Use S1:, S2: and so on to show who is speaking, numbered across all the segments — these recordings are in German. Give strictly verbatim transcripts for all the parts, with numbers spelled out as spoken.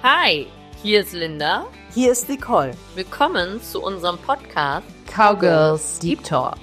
S1: Hi, hier ist Linda.
S2: Hier ist Nicole.
S1: Willkommen zu unserem Podcast
S2: Cowgirls Deep Talk.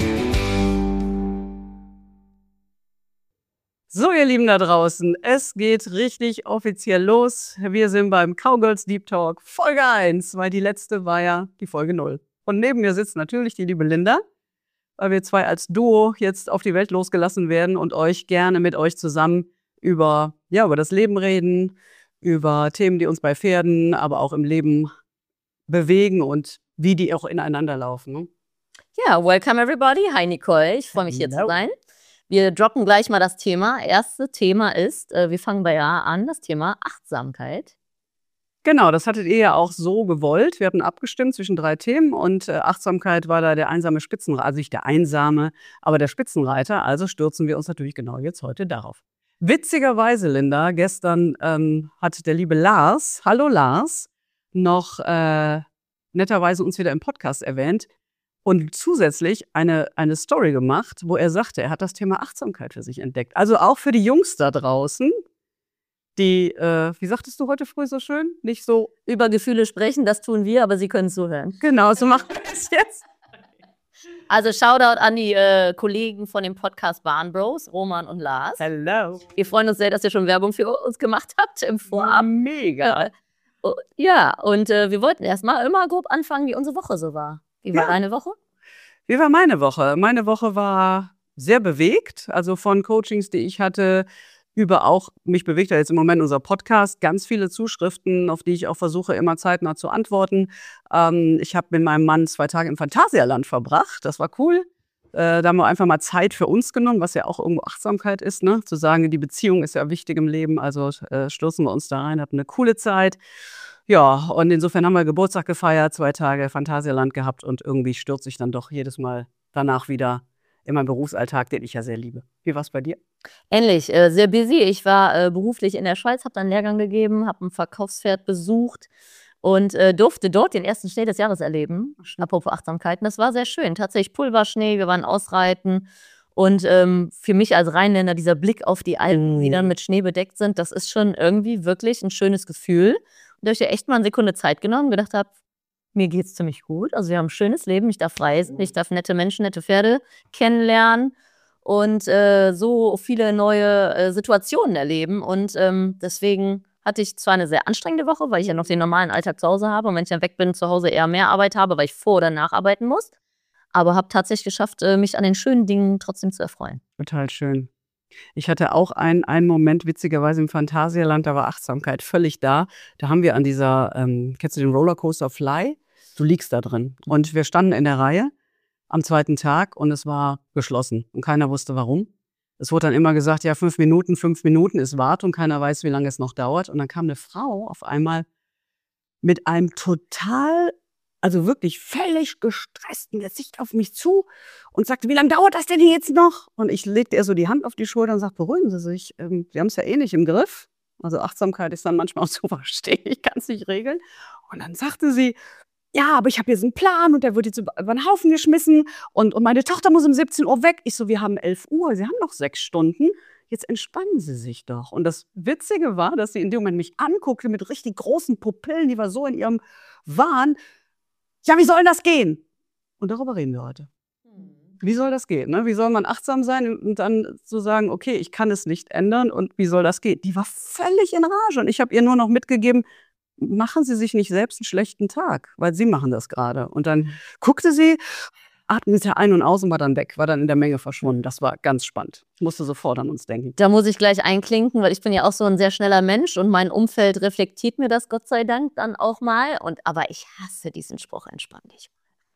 S2: So, ihr Lieben da draußen, es geht richtig offiziell los. Wir sind beim Cowgirls Deep Talk Folge eins, weil die letzte war ja die Folge null. Und neben mir sitzt natürlich die liebe Linda, weil wir zwei als Duo jetzt auf die Welt losgelassen werden und euch gerne mit euch zusammen über, ja, über das Leben reden, über Themen, die uns bei Pferden, aber auch im Leben bewegen und wie die auch ineinander laufen. Ne?
S1: Ja, welcome everybody. Hi Nicole, ich freue mich hier
S2: Hello.
S1: zu sein. Wir droppen gleich mal das Thema. Erste Thema ist, äh, wir fangen bei A an, das Thema Achtsamkeit.
S2: Genau, das hattet ihr ja auch so gewollt. Wir hatten abgestimmt zwischen drei Themen und äh, Achtsamkeit war da der einsame Spitzenreiter, also nicht der einsame, aber der Spitzenreiter. Also stürzen wir uns natürlich genau jetzt heute darauf. Witzigerweise, Linda, gestern ähm, hat der liebe Lars, hallo Lars, noch äh, netterweise uns wieder im Podcast erwähnt und zusätzlich eine, eine Story gemacht, wo er sagte, er hat das Thema Achtsamkeit für sich entdeckt. Also auch für die Jungs da draußen, die, äh, wie sagtest du heute früh so schön, nicht so...
S1: Über Gefühle sprechen, das tun wir, aber Sie können zuhören.
S2: Genau, so machen wir es jetzt.
S1: Also Shoutout an die äh, Kollegen von dem Podcast Barn Bros, Roman und Lars.
S2: Hello.
S1: Wir freuen uns sehr, dass ihr schon Werbung für uns gemacht habt im Vorab.
S2: Mega.
S1: Ja, oh, ja und äh, wir wollten erstmal immer grob anfangen, wie unsere Woche so war. Wie war
S2: Ja.
S1: deine Woche?
S2: Wie war meine Woche? Meine Woche war sehr bewegt, also von Coachings, die ich hatte, über auch, mich bewegt ja jetzt im Moment unser Podcast, ganz viele Zuschriften, auf die ich auch versuche, immer zeitnah zu antworten. Ähm, ich habe mit meinem Mann zwei Tage im Phantasialand verbracht, das war cool. Äh, da haben wir einfach mal Zeit für uns genommen, was ja auch irgendwo Achtsamkeit ist, ne? Zu sagen, die Beziehung ist ja wichtig im Leben, also äh, stürzen wir uns da rein, hatten eine coole Zeit. Ja, und insofern haben wir Geburtstag gefeiert, zwei Tage Phantasialand gehabt und irgendwie stürze ich dann doch jedes Mal danach wieder in meinen Berufsalltag, den ich ja sehr liebe. Wie war es bei dir?
S1: Ähnlich, äh, sehr busy. Ich war äh, beruflich in der Schweiz, habe dann einen Lehrgang gegeben, habe ein Verkaufspferd besucht und äh, durfte dort den ersten Schnee des Jahres erleben. Apropos Achtsamkeiten, das war sehr schön. Tatsächlich Pulverschnee, wir waren ausreiten und ähm, für mich als Rheinländer dieser Blick auf die Alpen, die dann mit Schnee bedeckt sind, das ist schon irgendwie wirklich ein schönes Gefühl. Und da habe ich ja echt mal eine Sekunde Zeit genommen und gedacht habe, mir geht's ziemlich gut. Also wir haben ein schönes Leben, ich darf reisen, ich darf nette Menschen, nette Pferde kennenlernen und äh, so viele neue äh, Situationen erleben. Und ähm, deswegen hatte ich zwar eine sehr anstrengende Woche, weil ich ja noch den normalen Alltag zu Hause habe und wenn ich dann weg bin, zu Hause eher mehr Arbeit habe, weil ich vor- oder nacharbeiten muss. Aber habe tatsächlich geschafft, äh, mich an den schönen Dingen trotzdem zu erfreuen.
S2: Total schön. Ich hatte auch einen, einen Moment, witzigerweise im Phantasialand, da war Achtsamkeit völlig da. Da haben wir an dieser, ähm, kennst du den Rollercoaster Fly? Du liegst da drin. Und wir standen in der Reihe am zweiten Tag und es war geschlossen. Und keiner wusste, warum. Es wurde dann immer gesagt, ja, fünf Minuten, fünf Minuten ist Wartung, keiner weiß, wie lange es noch dauert. Und dann kam eine Frau auf einmal mit einem total, also wirklich völlig gestressten Gesicht auf mich zu und sagte, wie lange dauert das denn jetzt noch? Und ich legte ihr so die Hand auf die Schulter und sagte, beruhigen Sie sich, ähm, Sie haben es ja eh nicht im Griff. Also Achtsamkeit ist dann manchmal auch so, verstehe ich, kann es nicht regeln. Und dann sagte sie, ja, aber ich habe jetzt einen Plan und der wird jetzt über über den Haufen geschmissen und, und meine Tochter muss um siebzehn Uhr weg. Ich so, wir haben elf Uhr, Sie haben noch sechs Stunden. Jetzt entspannen Sie sich doch. Und das Witzige war, dass sie in dem Moment mich anguckte mit richtig großen Pupillen, die war so in ihrem Wahn. Ja, wie soll das gehen? Und darüber reden wir heute. Wie soll das gehen? Ne? Wie soll man achtsam sein und dann so sagen, okay, ich kann es nicht ändern und wie soll das gehen? Die war völlig in Rage und ich habe ihr nur noch mitgegeben, machen Sie sich nicht selbst einen schlechten Tag, weil Sie machen das gerade. Und dann guckte sie, atmete ein und aus und war dann weg, war dann in der Menge verschwunden. Das war ganz spannend. Ich musste sofort an uns denken.
S1: Da muss ich gleich einklinken, weil ich bin ja auch so ein sehr schneller Mensch und mein Umfeld reflektiert mir das Gott sei Dank dann auch mal. Und, aber ich hasse diesen Spruch, entspann dich.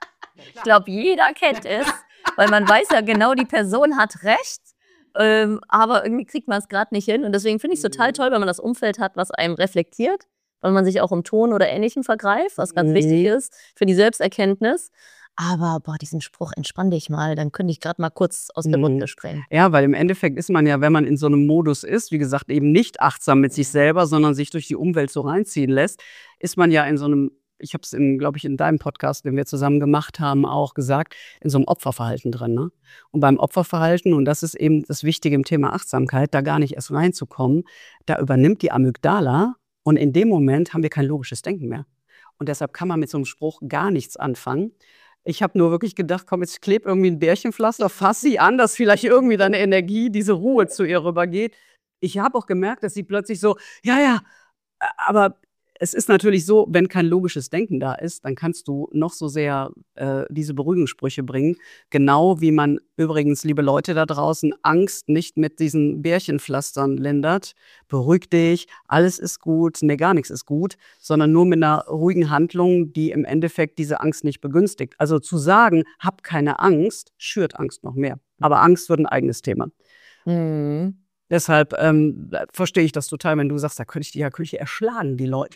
S1: Ich glaube, jeder kennt es, weil man weiß ja genau, die Person hat recht, ähm, aber irgendwie kriegt man es gerade nicht hin. Und deswegen finde ich es total toll, wenn man das Umfeld hat, was einem reflektiert, weil man sich auch im Ton oder Ähnlichem vergreift, was ganz
S2: Mhm.
S1: wichtig ist für die Selbsterkenntnis. Aber boah, diesen Spruch, entspann dich mal, dann könnte ich gerade mal kurz aus der
S2: Mhm.
S1: Runde springen.
S2: Ja, weil im Endeffekt ist man ja, wenn man in so einem Modus ist, wie gesagt, eben nicht achtsam mit sich selber, sondern sich durch die Umwelt so reinziehen lässt, ist man ja in so einem, ich habe es, glaube ich, in deinem Podcast, den wir zusammen gemacht haben, auch gesagt, in so einem Opferverhalten drin. Ne? Und beim Opferverhalten, und das ist eben das Wichtige im Thema Achtsamkeit, da gar nicht erst reinzukommen, da übernimmt die Amygdala Und in dem Moment haben wir kein logisches Denken mehr. Und deshalb kann man mit so einem Spruch gar nichts anfangen. Ich habe nur wirklich gedacht, komm, jetzt kleb irgendwie ein Bärchenpflaster, fass sie an, dass vielleicht irgendwie deine Energie, diese Ruhe zu ihr rübergeht. Ich habe auch gemerkt, dass sie plötzlich so, ja, ja, aber es ist natürlich so, wenn kein logisches Denken da ist, dann kannst du noch so sehr äh, diese Beruhigungssprüche bringen. Genau wie man übrigens, liebe Leute da draußen, Angst nicht mit diesen Bärchenpflastern lindert. Beruhig dich, alles ist gut, nee, gar nichts ist gut, sondern nur mit einer ruhigen Handlung, die im Endeffekt diese Angst nicht begünstigt. Also zu sagen, hab keine Angst, schürt Angst noch mehr. Aber Angst wird ein eigenes Thema.
S1: Mhm.
S2: Deshalb ähm, verstehe ich das total, wenn du sagst, da könnte ich die ja könnte ich erschlagen, die Leute.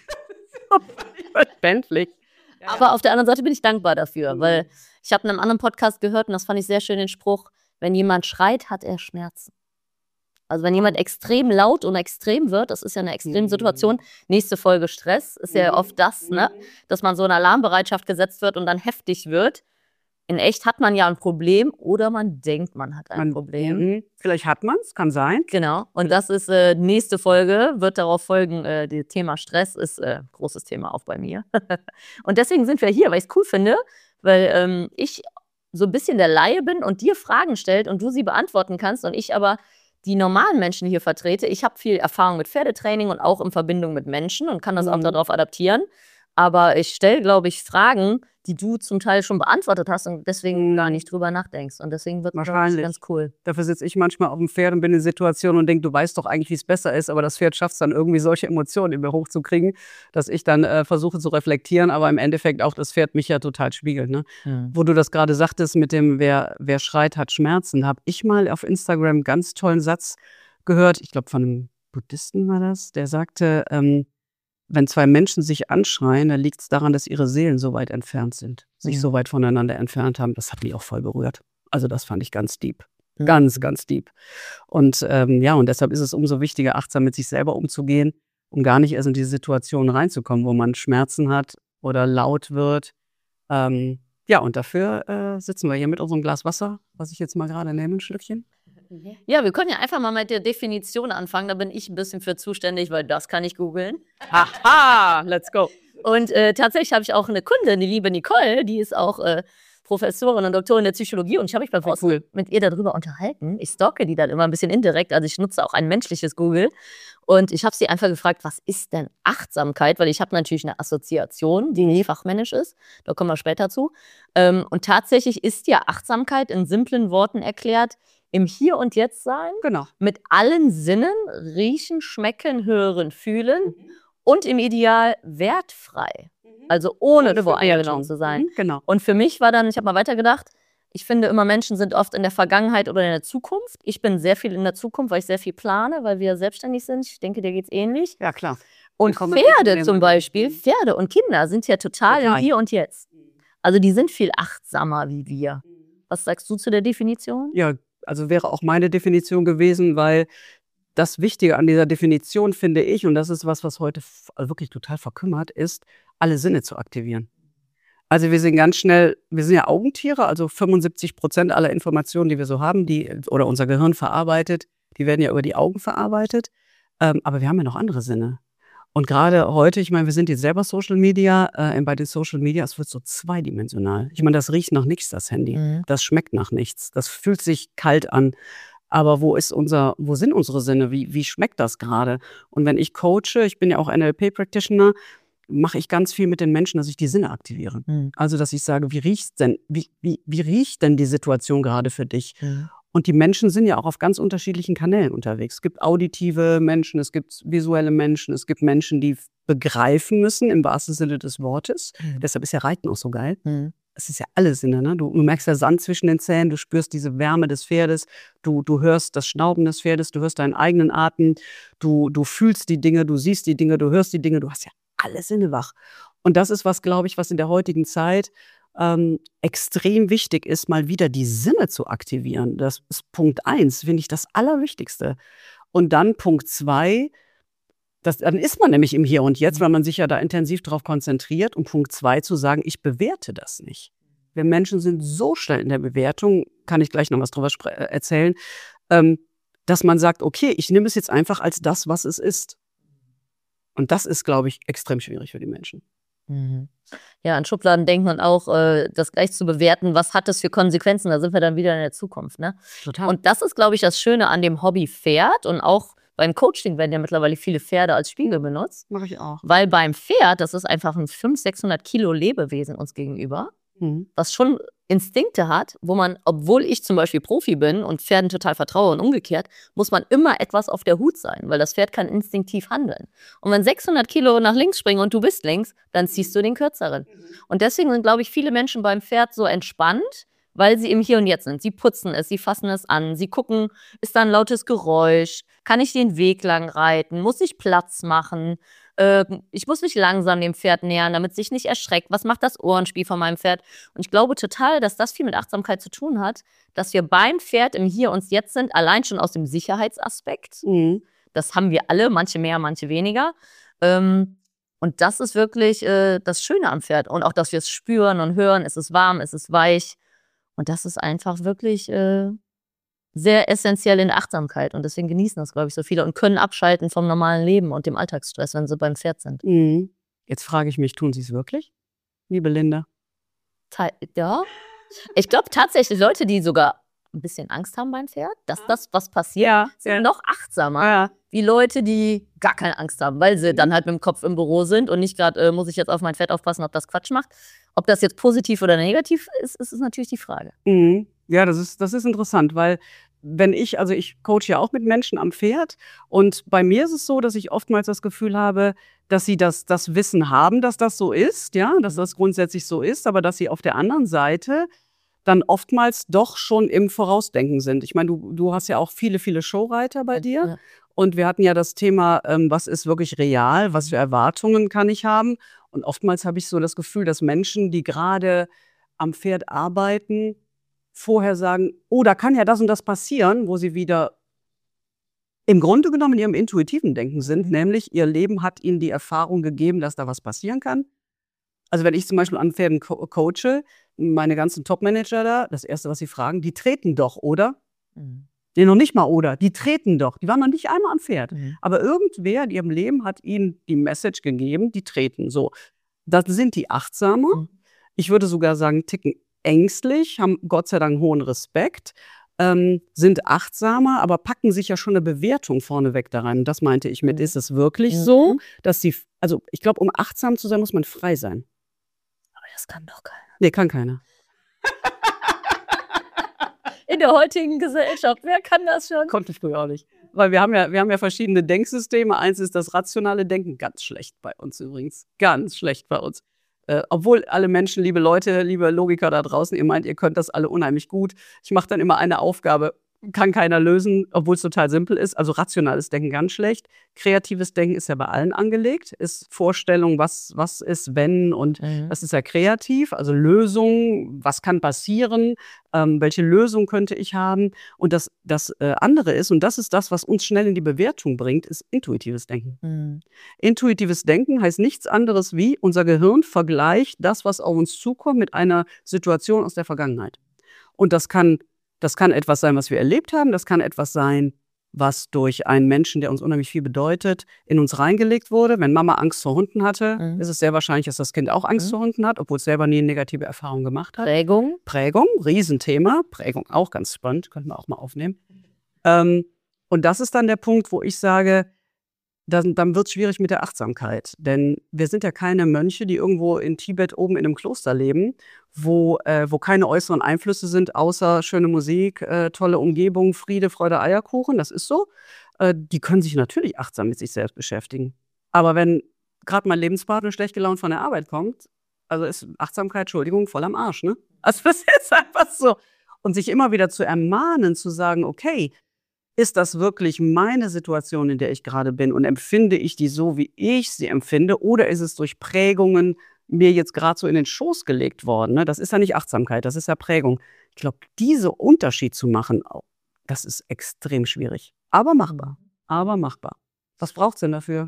S2: Verständlich.
S1: Aber auf der anderen Seite bin ich dankbar dafür, weil ich habe in einem anderen Podcast gehört und das fand ich sehr schön, den Spruch, wenn jemand schreit, hat er Schmerzen. Also wenn jemand extrem laut und extrem wird, das ist ja eine Extremsituation, nächste Folge Stress, ist ja oft das, ne, dass man so in Alarmbereitschaft gesetzt wird und dann heftig wird. In echt hat man ja ein Problem oder man denkt, man hat ein
S2: Man,
S1: Problem.
S2: Mhm. Vielleicht hat man es, kann sein.
S1: Genau. Und das ist äh, nächste Folge, wird darauf folgen, äh, das Thema Stress ist äh, großes Thema auch bei mir. Und deswegen sind wir hier, weil ich es cool finde, weil ähm, ich so ein bisschen der Laie bin und dir Fragen stellt und du sie beantworten kannst und ich aber die normalen Menschen hier vertrete. Ich habe viel Erfahrung mit Pferdetraining und auch in Verbindung mit Menschen und kann das auch
S2: Mhm.
S1: darauf adaptieren. Aber ich stelle, glaube ich, Fragen, die du zum Teil schon beantwortet hast und deswegen
S2: Mhm.
S1: gar nicht drüber nachdenkst. Und deswegen wird es
S2: Wahrscheinlich.
S1: ganz cool.
S2: Dafür sitze ich manchmal auf dem Pferd und bin in Situationen und denke, du weißt doch eigentlich, wie es besser ist, aber das Pferd schafft es dann irgendwie, solche Emotionen in mir hochzukriegen, dass ich dann äh, versuche zu reflektieren, aber im Endeffekt auch das Pferd mich ja total spiegelt. Ne?
S1: Mhm.
S2: Wo du das gerade sagtest mit dem, wer, wer schreit, hat Schmerzen, habe ich mal auf Instagram einen ganz tollen Satz gehört, ich glaube von einem Buddhisten war das, der sagte, ähm, wenn zwei Menschen sich anschreien, dann liegt es daran, dass ihre Seelen so weit entfernt sind, sich
S1: Mhm.
S2: so weit voneinander entfernt haben. Das hat mich auch voll berührt. Also das fand ich ganz deep.
S1: Mhm.
S2: Ganz, ganz deep. Und ähm, ja, und deshalb ist es umso wichtiger, achtsam mit sich selber umzugehen, um gar nicht erst in diese Situation reinzukommen, wo man Schmerzen hat oder laut wird. Ähm, ja, und dafür äh, sitzen wir hier mit unserem Glas Wasser, was ich jetzt mal gerade nehme, ein Schlückchen.
S1: Ja, wir können ja einfach mal mit der Definition anfangen. Da bin ich ein bisschen für zuständig, weil das kann ich googeln.
S2: Haha, let's go.
S1: Und äh, tatsächlich habe ich auch eine Kundin, die liebe Nicole, die ist auch äh, Professorin und Doktorin der Psychologie. Und ich habe mich beim
S2: Oh, cool.
S1: mit ihr darüber unterhalten. Ich stalke die dann immer ein bisschen indirekt. Also ich nutze auch ein menschliches Google. Und ich habe sie einfach gefragt, was ist denn Achtsamkeit? Weil ich habe natürlich eine Assoziation, die fachmännisch ist. Da kommen wir später zu. Ähm, und tatsächlich ist ja Achtsamkeit in simplen Worten erklärt, im Hier und Jetzt sein,
S2: Genau.
S1: mit allen Sinnen, riechen, schmecken, hören, fühlen und im Ideal wertfrei. Also ohne
S2: Ohne
S1: voreingenommen
S2: Bewertung.
S1: zu sein.
S2: Mhm, genau.
S1: Und für mich war dann, ich habe mal weitergedacht, ich finde immer, Menschen sind oft in der Vergangenheit oder in der Zukunft. Ich bin sehr viel in der Zukunft, weil ich sehr viel plane, weil wir selbstständig sind. Ich denke, dir geht es ähnlich.
S2: Ja, klar.
S1: Und
S2: Wir kommen mit
S1: Pferde
S2: Problemen.
S1: zum Beispiel, Pferde und Kinder sind ja total
S2: Total.
S1: im Hier und Jetzt. Also die sind viel achtsamer wie wir. Was sagst du zu der Definition?
S2: Ja, also wäre auch meine Definition gewesen, weil das Wichtige an dieser Definition, finde ich, und das ist was, was heute f- also wirklich total verkümmert ist, alle Sinne zu aktivieren. Also wir sind ganz schnell, wir sind ja Augentiere, also fünfundsiebzig Prozent aller Informationen, die wir so haben, die oder unser Gehirn verarbeitet, die werden ja über die Augen verarbeitet. Ähm, aber wir haben ja noch andere Sinne. Und gerade heute, ich meine, wir sind jetzt selber Social Media, äh, bei den Social Media, es wird so zweidimensional. Ich meine, das riecht nach nichts, das Handy.
S1: Mhm.
S2: Das schmeckt nach nichts. Das fühlt sich kalt an. Aber wo ist unser, wo sind unsere Sinne? Wie, wie schmeckt das gerade? Und wenn ich coache, ich bin ja auch N L P-Practitioner, mache ich ganz viel mit den Menschen, dass ich die Sinne aktiviere.
S1: Mhm.
S2: Also, dass ich sage, wie riecht's denn? Wie, wie, wie riecht denn die Situation gerade für dich?
S1: Mhm.
S2: Und die Menschen sind ja auch auf ganz unterschiedlichen Kanälen unterwegs. Es gibt auditive Menschen, es gibt visuelle Menschen, es gibt Menschen, die begreifen müssen, im wahrsten Sinne des Wortes.
S1: Mhm.
S2: Deshalb ist ja Reiten auch so geil.
S1: Mhm.
S2: Es ist ja alle Sinne, ne? Du, du merkst ja Sand zwischen den Zähnen, du spürst diese Wärme des Pferdes, du, du hörst das Schnauben des Pferdes, du hörst deinen eigenen Atem, du, du fühlst die Dinge, du siehst die Dinge, du hörst die Dinge, du hast ja alle Sinne wach. Und das ist was, glaube ich, was in der heutigen Zeit ähm, extrem wichtig ist, mal wieder die Sinne zu aktivieren. Das ist Punkt eins, finde ich das Allerwichtigste. Und dann Punkt zwei, das, dann ist man nämlich im Hier und Jetzt, weil man sich ja da intensiv darauf konzentriert. Und Punkt zwei zu sagen, ich bewerte das nicht. Wir Menschen sind so schnell in der Bewertung, kann ich gleich noch was drüber spre- äh, erzählen, ähm, dass man sagt, okay, ich nehme es jetzt einfach als das, was es ist. Und das ist, glaube ich, extrem schwierig für die Menschen.
S1: Mhm. Ja, an Schubladen denken und auch äh, das gleich zu bewerten, was hat das für Konsequenzen, da sind wir dann wieder in der Zukunft. Ne?
S2: Total.
S1: Und das ist, glaube ich, das Schöne an dem Hobby Pferd und auch beim Coaching werden ja mittlerweile viele Pferde als Spiegel benutzt.
S2: Mache ich auch.
S1: Weil beim Pferd, das ist einfach ein fünfhundert, sechshundert Kilo Lebewesen uns gegenüber,
S2: Mhm.
S1: was schon Instinkte hat, wo man, obwohl ich zum Beispiel Profi bin und Pferden total vertraue und umgekehrt, muss man immer etwas auf der Hut sein, weil das Pferd kann instinktiv handeln. Und wenn sechshundert Kilo nach links springen und du bist links, dann ziehst du den kürzeren. Und deswegen sind, glaube ich, viele Menschen beim Pferd so entspannt, weil sie im Hier und Jetzt sind. Sie putzen es, sie fassen es an, sie gucken, ist da ein lautes Geräusch, kann ich den Weg lang reiten, muss ich Platz machen, äh, ich muss mich langsam dem Pferd nähern, damit es sich nicht erschreckt, was macht das Ohrenspiel von meinem Pferd? Und ich glaube total, dass das viel mit Achtsamkeit zu tun hat, dass wir beim Pferd im Hier und Jetzt sind, allein schon aus dem Sicherheitsaspekt.
S2: Mhm.
S1: Das haben wir alle, manche mehr, manche weniger. Ähm, und das ist wirklich äh, das Schöne am Pferd. Und auch, dass wir es spüren und hören, es ist warm, es ist weich. Und das ist einfach wirklich äh, sehr essentiell in der Achtsamkeit. Und deswegen genießen das, glaube ich, so viele und können abschalten vom normalen Leben und dem Alltagsstress, wenn sie beim Pferd sind.
S2: Mhm. Jetzt frage ich mich, tun sie es wirklich? Liebe Linda?
S1: Te- Ja. Ich glaube tatsächlich, Leute, die sogar ein bisschen Angst haben beim Pferd, dass das, was passiert,
S2: Ja,
S1: sind
S2: ja.
S1: noch achtsamer,
S2: Ja.
S1: wie Leute, die gar keine Angst haben, weil sie dann halt mit dem Kopf im Büro sind und nicht gerade, äh, muss ich jetzt auf mein Pferd aufpassen, ob das Quatsch macht. Ob das jetzt positiv oder negativ ist, ist, ist natürlich die Frage.
S2: Mhm. Ja, das ist, das ist interessant, weil wenn ich, also ich coache ja auch mit Menschen am Pferd und bei mir ist es so, dass ich oftmals das Gefühl habe, dass sie das, das Wissen haben, dass das so ist, ja, dass das grundsätzlich so ist, aber dass sie auf der anderen Seite dann oftmals doch schon im Vorausdenken sind. Ich meine, du, du hast ja auch viele, viele Showreiter bei dir.
S1: Ja.
S2: Und wir hatten ja das Thema, ähm, was ist wirklich real, was für Erwartungen kann ich haben. Und oftmals habe ich so das Gefühl, dass Menschen, die gerade am Pferd arbeiten, vorher sagen, oh, da kann ja das und das passieren, wo sie wieder im Grunde genommen in ihrem intuitiven Denken sind, nämlich ihr Leben hat ihnen die Erfahrung gegeben, dass da was passieren kann. Also wenn ich zum Beispiel an Pferden co coache, meine ganzen Top-Manager da, das Erste, was sie fragen, die treten doch, oder?
S1: Mhm.
S2: Nee, noch nicht mal oder, die treten doch. Die waren noch nicht einmal am Pferd.
S1: Mhm.
S2: Aber irgendwer in ihrem Leben hat ihnen die Message gegeben, die treten. So, dann sind die achtsamer.
S1: Mhm.
S2: Ich würde sogar sagen, ticken ängstlich, haben Gott sei Dank hohen Respekt, ähm, sind achtsamer, aber packen sich ja schon eine Bewertung vorneweg da rein. Und das meinte ich mit,
S1: Mhm.
S2: ist es wirklich
S1: Mhm.
S2: so, dass sie, also ich glaube, um achtsam zu sein, muss man frei sein.
S1: Aber das kann doch keiner.
S2: Nee, kann keiner.
S1: In der heutigen Gesellschaft, wer kann das schon?
S2: Konnte ich früher auch nicht. Weil wir haben ja, wir haben ja verschiedene Denksysteme. Eins ist das rationale Denken, ganz schlecht bei uns übrigens. Ganz schlecht bei uns. Äh, obwohl alle Menschen, liebe Leute, liebe Logiker da draußen, ihr meint, ihr könnt das alle unheimlich gut. Ich mache dann immer eine Aufgabe, kann keiner lösen, obwohl es total simpel ist. Also rationales Denken ganz schlecht. Kreatives Denken ist ja bei allen angelegt. Ist Vorstellung, was, was ist, wenn und
S1: Mhm.
S2: das ist ja kreativ. Also Lösung, was kann passieren, ähm, welche Lösung könnte ich haben. Und das, das äh, andere ist, und das ist das, was uns schnell in die Bewertung bringt, ist intuitives Denken.
S1: Mhm.
S2: Intuitives Denken heißt nichts anderes wie, unser Gehirn vergleicht das, was auf uns zukommt, mit einer Situation aus der Vergangenheit. Und das kann, das kann etwas sein, was wir erlebt haben, das kann etwas sein, was durch einen Menschen, der uns unheimlich viel bedeutet, in uns reingelegt wurde. Wenn Mama Angst vor Hunden hatte,
S1: Mhm.
S2: ist es sehr wahrscheinlich, dass das Kind auch Angst
S1: Mhm.
S2: vor Hunden hat, obwohl es selber nie eine negative Erfahrung gemacht hat.
S1: Prägung.
S2: Prägung, Riesenthema. Prägung auch ganz spannend, könnten wir auch mal aufnehmen. Ähm, und das ist dann der Punkt, wo ich sage, dann, dann wird es schwierig mit der Achtsamkeit. Denn wir sind ja keine Mönche, die irgendwo in Tibet oben in einem Kloster leben, wo, äh, wo keine äußeren Einflüsse sind, außer schöne Musik, äh, tolle Umgebung, Friede, Freude, Eierkuchen. Das ist so. Äh, die können sich natürlich achtsam mit sich selbst beschäftigen. Aber wenn gerade mein Lebenspartner schlecht gelaunt von der Arbeit kommt, also ist Achtsamkeit, Entschuldigung, voll am Arsch, ne? Also das ist einfach so. Und sich immer wieder zu ermahnen, zu sagen, okay, ist das wirklich meine Situation, in der ich gerade bin und empfinde ich die so, wie ich sie empfinde, oder ist es durch Prägungen mir jetzt gerade so in den Schoß gelegt worden? Ne? Das ist ja nicht Achtsamkeit, das ist ja Prägung. Ich glaube, diesen Unterschied zu machen, das ist extrem schwierig. Aber machbar. Aber machbar. Was braucht es denn dafür?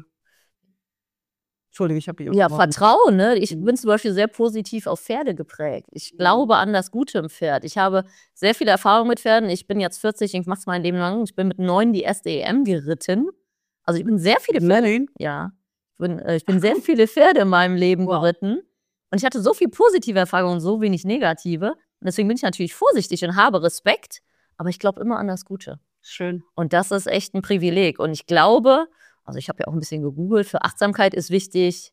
S2: Entschuldige, ich habe dich
S1: Ja,
S2: unterbrochen.
S1: Vertrauen, ne? Ich
S2: Mhm.
S1: bin zum Beispiel sehr positiv auf Pferde geprägt. Ich glaube an das Gute im Pferd. Ich habe sehr viele Erfahrungen mit Pferden. Ich bin jetzt vierzig, ich mache es mein Leben lang. Ich bin mit neun die erste E M geritten. Also ich bin sehr viele Pferde.
S2: Nein.
S1: Ja. Ich bin, äh, ich bin sehr viele Pferde in meinem Leben
S2: Wow.
S1: geritten und ich hatte so viel positive Erfahrungen und so wenig negative. Und deswegen bin ich natürlich vorsichtig und habe Respekt, aber ich glaube immer an das Gute.
S2: Schön.
S1: Und das ist echt ein Privileg. Und ich glaube, also ich habe ja auch ein bisschen gegoogelt, für Achtsamkeit ist wichtig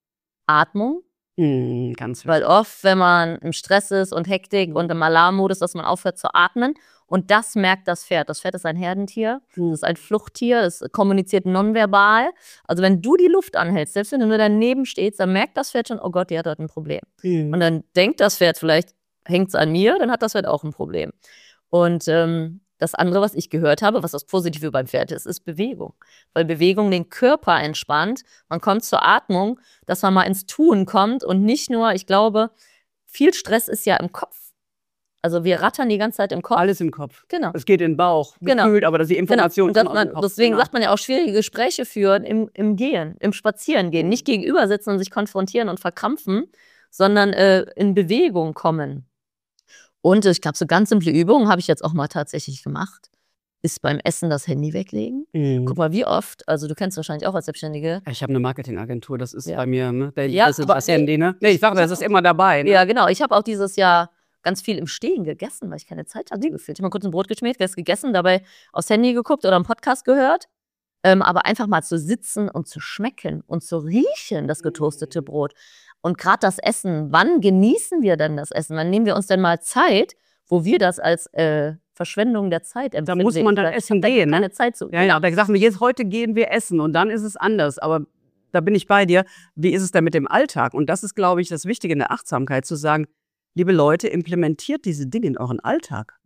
S1: Atmung.
S2: Mm, ganz wichtig.
S1: Weil oft, wenn man im Stress ist und Hektik und im Alarmmodus, dass man aufhört zu atmen. Und das merkt das Pferd. Das Pferd ist ein Herdentier, das ist ein Fluchttier, es kommuniziert nonverbal. Also wenn du die Luft anhältst, selbst wenn du nur daneben stehst, dann merkt das Pferd schon, oh Gott, die hat dort ein Problem.
S2: Mm.
S1: Und dann denkt das Pferd vielleicht, hängt es an mir, dann hat das Pferd auch ein Problem. Und ähm, das andere, was ich gehört habe, was das Positive beim Pferd ist, ist Bewegung. Weil Bewegung den Körper entspannt. Man kommt zur Atmung, dass man mal ins Tun kommt und nicht nur, ich glaube, viel Stress ist ja im Kopf. Also wir rattern die ganze Zeit im Kopf.
S2: Alles im Kopf.
S1: Genau.
S2: Es geht in den Bauch,
S1: Genau.
S2: gefühlt, aber das ist die Information
S1: Genau. Und
S2: kommt
S1: dass
S2: aus
S1: man,
S2: dem Kopf.
S1: deswegen
S2: Genau.
S1: sagt man ja auch, schwierige Gespräche führen im, im Gehen, im Spazierengehen. Nicht gegenüber sitzen und sich konfrontieren und verkrampfen, sondern äh, in Bewegung kommen. Und ich glaube, so ganz simple Übungen habe ich jetzt auch mal tatsächlich gemacht. Ist beim Essen das Handy weglegen.
S2: Mm.
S1: Guck mal, wie oft, also du kennst wahrscheinlich auch als Selbstständige.
S2: Ich habe eine Marketingagentur, das ist
S1: Ja.
S2: bei mir, ne? Der,
S1: Ja,
S2: das ist
S1: aber-
S2: das Handy, ne? Nee, ich sage, das ist immer dabei. Ne?
S1: Ja, genau. Ich habe auch dieses Jahr ganz viel im Stehen gegessen, weil ich keine Zeit hatte gefühlt. Ich habe mal kurz ein Brot geschmiert, das gegessen, dabei aufs Handy geguckt oder einen Podcast gehört. Ähm, aber einfach mal zu sitzen und zu schmecken und zu riechen, das getoastete Brot. Und gerade das Essen, wann genießen wir denn das Essen? Wann nehmen wir uns denn mal Zeit, wo wir das als äh, Verschwendung der Zeit empfinden?
S2: muss man dann
S1: Ich
S2: essen
S1: hab da
S2: gehen, ne?
S1: keine Zeit zu.
S2: Ja, ja, da gesagt, jetzt heute gehen wir essen und dann ist es anders. Aber da bin ich bei dir. Wie ist es denn mit dem Alltag? Und das ist, glaube ich, das Wichtige in der Achtsamkeit, zu sagen, liebe Leute, implementiert diese Dinge in euren Alltag.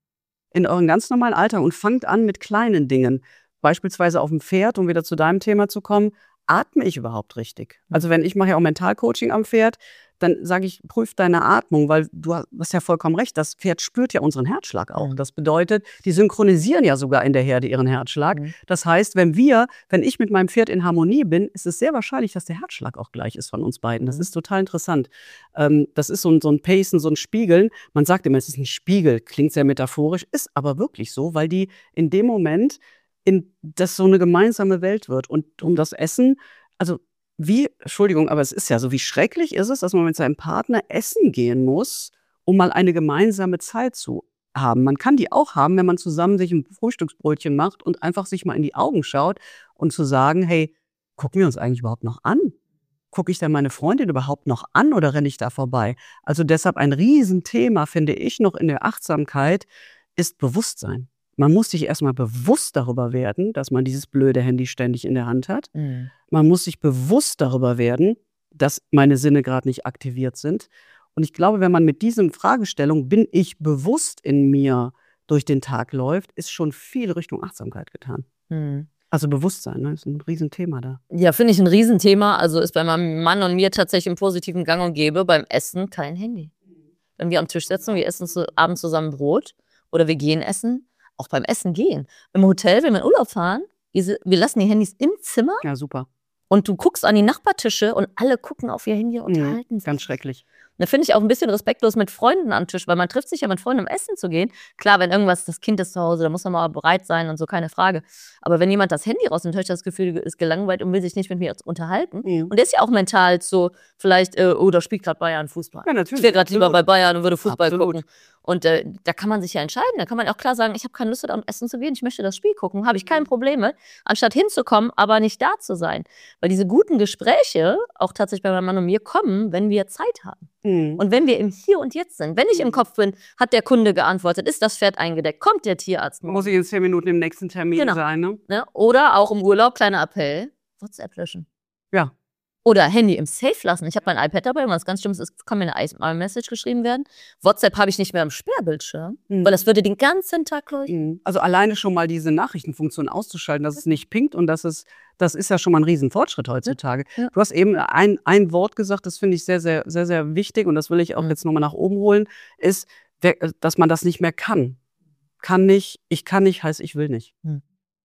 S2: In euren ganz normalen Alltag und fangt an mit kleinen Dingen. Beispielsweise auf dem Pferd, um wieder zu deinem Thema zu kommen, atme ich überhaupt richtig? Also wenn ich mache ja auch Mentalcoaching am Pferd, dann sage ich, prüf deine Atmung, weil du hast ja vollkommen recht, das Pferd spürt ja unseren Herzschlag auch.
S1: Mhm.
S2: Das bedeutet, die synchronisieren ja sogar in der Herde ihren Herzschlag.
S1: Mhm.
S2: Das heißt, wenn wir, wenn ich mit meinem Pferd in Harmonie bin, ist es sehr wahrscheinlich, dass der Herzschlag auch gleich ist von uns beiden. Das
S1: Mhm.
S2: ist total interessant. Ähm, das ist so ein, so ein Pacen, so ein Spiegeln. Man sagt immer, es ist ein Spiegel, klingt sehr metaphorisch, ist aber wirklich so, weil die in dem Moment, in das so eine gemeinsame Welt wird. Und um das Essen, also wie, Entschuldigung, aber es ist ja so, wie schrecklich ist es, dass man mit seinem Partner essen gehen muss, um mal eine gemeinsame Zeit zu haben. Man kann die auch haben, wenn man zusammen sich ein Frühstücksbrötchen macht und einfach sich mal in die Augen schaut und zu sagen, hey, gucken wir uns eigentlich überhaupt noch an? Gucke ich denn meine Freundin überhaupt noch an oder renne ich da vorbei? Also deshalb ein Riesenthema, finde ich, noch in der Achtsamkeit ist Bewusstsein. Man muss sich erstmal bewusst darüber werden, dass man dieses blöde Handy ständig in der Hand hat.
S1: Mhm.
S2: Man muss sich bewusst darüber werden, dass meine Sinne gerade nicht aktiviert sind. Und ich glaube, wenn man mit diesem Fragestellung, bin ich bewusst in mir, durch den Tag läuft, ist schon viel Richtung Achtsamkeit getan.
S1: Mhm.
S2: Also Bewusstsein, ne, ist ein Riesenthema da.
S1: Ja, finde ich ein Riesenthema. Also ist bei meinem Mann und mir tatsächlich im positiven Gang und Gäbe beim Essen kein Handy. Wenn wir am Tisch sitzen, wir essen zu, abends zusammen Brot oder wir gehen essen, auch beim Essen gehen. Im Hotel, wenn wir in Urlaub fahren, wir, wir lassen die Handys im Zimmer
S2: Ja, super.
S1: und du guckst an die Nachbartische und alle gucken auf ihr Handy und
S2: Mhm,
S1: halten sich.
S2: ganz schrecklich.
S1: Und da finde ich auch ein bisschen respektlos mit Freunden am Tisch, weil man trifft sich ja mit Freunden, um essen zu gehen. Klar, wenn irgendwas, das Kind ist zu Hause, da muss man mal bereit sein und so, keine Frage. Aber wenn jemand das Handy rausnimmt, habe ich das Gefühl, ist gelangweilt und will sich nicht mit mir unterhalten.
S2: Mhm.
S1: Und der ist ja auch mental so, vielleicht, äh, oh, da spielt gerade Bayern Fußball.
S2: Ja,
S1: Ich
S2: natürlich.
S1: wäre gerade lieber bei
S2: absolut.
S1: Bayern und würde Fußball
S2: Absolut.
S1: gucken. Und äh, da kann man sich ja entscheiden. Da kann man auch klar sagen, ich habe keine Lust, da essen zu gehen. Ich möchte das Spiel gucken. Habe ich keine Probleme, anstatt hinzukommen, aber nicht da zu sein. Weil diese guten Gespräche auch tatsächlich bei meinem Mann und mir kommen, wenn wir Zeit haben.
S2: Mhm.
S1: Und wenn wir im Hier und Jetzt sind. Wenn ich im Kopf bin, hat der Kunde geantwortet, ist das Pferd eingedeckt, kommt der Tierarzt morgen?
S2: Muss ich in zehn Minuten im nächsten Termin
S1: Genau.
S2: sein, ne?
S1: Ne? Oder auch im Urlaub, kleiner Appell, WhatsApp löschen.
S2: Ja.
S1: Oder Handy im Safe lassen. Ich habe mein iPad dabei, wenn was ganz Schlimmes ist, kann mir eine iMessage geschrieben werden. WhatsApp habe ich nicht mehr am Sperrbildschirm,
S2: Mhm.
S1: weil das würde den ganzen Tag leuchten.
S2: Mhm. Also alleine schon mal diese Nachrichtenfunktion auszuschalten, dass es nicht pinkt und dass es, das ist ja schon mal ein Riesenfortschritt heutzutage.
S1: Ja.
S2: Du hast eben ein, ein Wort gesagt, das finde ich sehr, sehr, sehr, sehr wichtig und das will ich auch
S1: Mhm.
S2: jetzt nochmal nach oben holen, ist, wer- dass man das nicht mehr kann. Kann nicht, ich kann nicht, heißt ich will nicht.
S1: Mhm.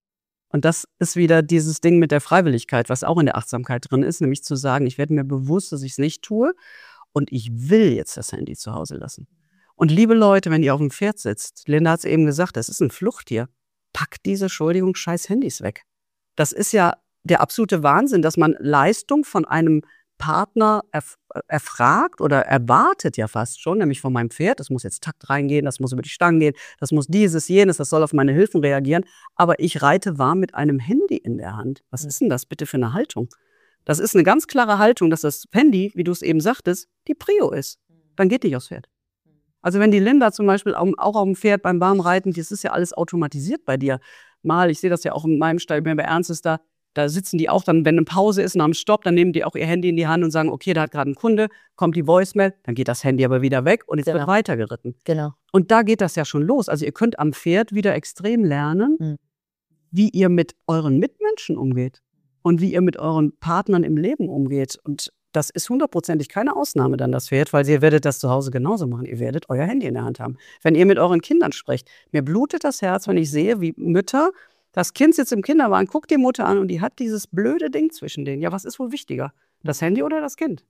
S2: Und das ist wieder dieses Ding mit der Freiwilligkeit, was auch in der Achtsamkeit drin ist, nämlich zu sagen, ich werde mir bewusst, dass ich es nicht tue und ich will jetzt das Handy zu Hause lassen. Und liebe Leute, wenn ihr auf dem Pferd sitzt, Linda hat es eben gesagt, das ist ein Fluchttier, packt diese, Entschuldigung, scheiß Handys weg. Das ist ja, der absolute Wahnsinn, dass man Leistung von einem Partner erf erfragt oder erwartet ja fast schon, nämlich von meinem Pferd. Das muss jetzt Takt reingehen, das muss über die Stangen gehen, das muss dieses, jenes, das soll auf meine Hilfen reagieren. Aber ich reite warm mit einem Handy in der Hand. Was ist denn das bitte für eine Haltung? Das ist eine ganz klare Haltung, dass das Handy, wie du es eben sagtest, die Prio ist. Dann geht nicht aufs Pferd. Also wenn die Linda zum Beispiel auch auf dem Pferd beim Warmreiten, das ist ja alles automatisiert bei dir. Mal, ich sehe das ja auch in meinem Stall, wenn bei Ernst ist da, da sitzen die auch dann, wenn eine Pause ist, nach dem Stopp, dann nehmen die auch ihr Handy in die Hand und sagen, okay, da hat gerade ein Kunde, kommt die Voicemail, dann geht das Handy aber wieder weg und jetzt
S1: Genau.
S2: wird weitergeritten.
S1: Genau.
S2: Und da geht das ja schon los. Also ihr könnt am Pferd wieder extrem lernen,
S1: Mhm.
S2: wie ihr mit euren Mitmenschen umgeht und wie ihr mit euren Partnern im Leben umgeht. Und das ist hundertprozentig keine Ausnahme dann, das Pferd, weil ihr werdet das zu Hause genauso machen. Ihr werdet euer Handy in der Hand haben. Wenn ihr mit euren Kindern sprecht, mir blutet das Herz, wenn ich sehe, wie Mütter, das Kind sitzt im Kinderwagen, guckt die Mutter an und die hat dieses blöde Ding zwischen denen. Ja, was ist wohl wichtiger? Das Handy oder das Kind?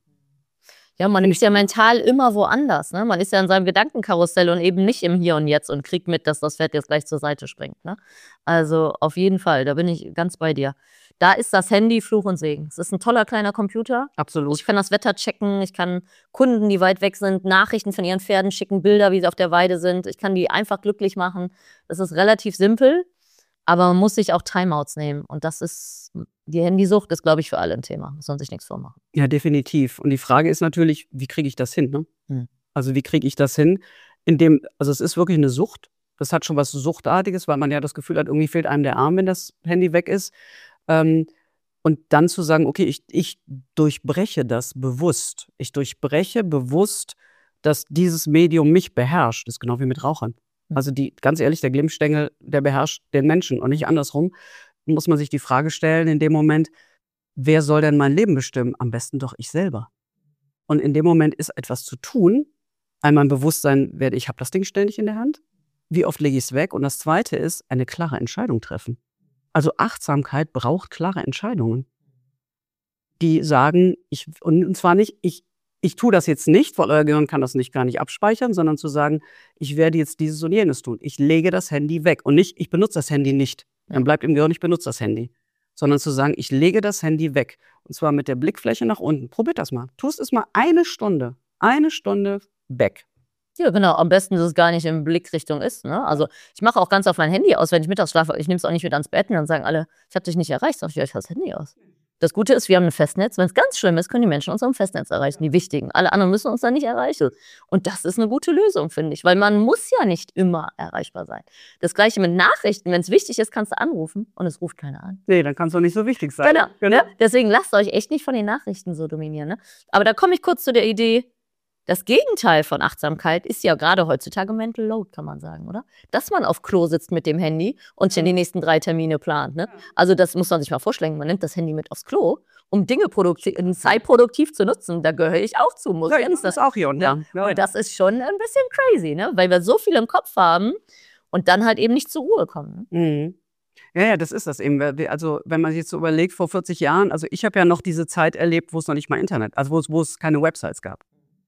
S1: Ja, man ist ja mental immer woanders. Ne? Man ist ja in seinem Gedankenkarussell und eben nicht im Hier und Jetzt und kriegt mit, dass das Pferd jetzt gleich zur Seite springt. Ne? Also auf jeden Fall, da bin ich ganz bei dir. Da ist das Handy Fluch und Segen. Es ist ein toller kleiner Computer.
S2: Absolut.
S1: Ich kann das Wetter checken, ich kann Kunden, die weit weg sind, Nachrichten von ihren Pferden schicken, Bilder, wie sie auf der Weide sind. Ich kann die einfach glücklich machen. Das ist relativ simpel, aber man muss sich auch Timeouts nehmen. Und das ist, die Handysucht ist, glaube ich, für alle ein Thema. Muss man sich nichts vormachen.
S2: Ja, definitiv. Und die Frage ist natürlich, wie kriege ich das hin? Ne?
S1: Hm.
S2: Also wie kriege ich das hin? Indem, also es ist wirklich eine Sucht. Das hat schon was Suchtartiges, weil man ja das Gefühl hat, irgendwie fehlt einem der Arm, wenn das Handy weg ist. Ähm, und dann zu sagen, okay, ich, ich durchbreche das bewusst. Ich durchbreche bewusst, dass dieses Medium mich beherrscht. Das ist genau wie mit Rauchern. Also die, ganz ehrlich, der Glimmstängel, der beherrscht den Menschen und nicht andersrum. Muss man sich die Frage stellen in dem Moment, wer soll denn mein Leben bestimmen? Am besten doch ich selber. Und in dem Moment ist etwas zu tun. Einmal ein Bewusstsein, werde ich habe das Ding ständig in der Hand. Wie oft lege ich es weg? Und das Zweite ist, eine klare Entscheidung treffen. Also Achtsamkeit braucht klare Entscheidungen. Die sagen, ich, und zwar nicht, ich, ich tue das jetzt nicht, weil euer Gehirn kann das nicht gar nicht abspeichern, sondern zu sagen, ich werde jetzt dieses und jenes tun. Ich lege das Handy weg. Und nicht, ich benutze das Handy nicht. Dann bleibt im Gehirn, ich benutze das Handy. Sondern zu sagen, ich lege das Handy weg. Und zwar mit der Blickfläche nach unten. Probiert das mal. Tust es mal eine Stunde. Eine Stunde weg.
S1: Ja, genau. Am besten, dass es gar nicht in Blickrichtung ist. Ne? Also ich mache auch ganz auf mein Handy aus, wenn ich mittags schlafe. Ich nehme es auch nicht mit ans Bett und dann sagen alle, ich habe dich nicht erreicht. Sag ich, ja, ich habe das Handy aus. Das Gute ist, wir haben ein Festnetz. Wenn es ganz schlimm ist, können die Menschen uns am Festnetz erreichen, die wichtigen. Alle anderen müssen uns dann nicht erreichen. Und das ist eine gute Lösung, finde ich, weil man muss ja nicht immer erreichbar sein. Das Gleiche mit Nachrichten. Wenn es wichtig ist, kannst du anrufen und es ruft keiner an.
S2: Nee, dann kann es doch nicht so wichtig sein.
S1: Genau.
S2: Genau.
S1: Ne? Deswegen lasst euch echt nicht von den Nachrichten so dominieren. Ne? Aber da komme ich kurz zu der Idee, das Gegenteil von Achtsamkeit ist ja gerade heutzutage Mental Load, kann man sagen, oder? Dass man auf Klo sitzt mit dem Handy und schon die nächsten drei Termine plant. Ne? Also das muss man sich mal vorstellen. Man nimmt das Handy mit aufs Klo, um Dinge produktiv, zeitproduktiv zu nutzen. Da gehöre ich auch zu. Muss
S2: Ja,
S1: ich
S2: das ist auch hier und da.
S1: Ne? Und das ist schon ein bisschen crazy, ne? Weil wir so viel im Kopf haben und dann halt eben nicht zur Ruhe kommen. Ne?
S2: Mhm. Ja, ja, das ist das eben. Also wenn man sich jetzt so überlegt, vor vierzig Jahren, also ich habe ja noch diese Zeit erlebt, wo es noch nicht mal Internet, also wo es, wo es keine Websites gab.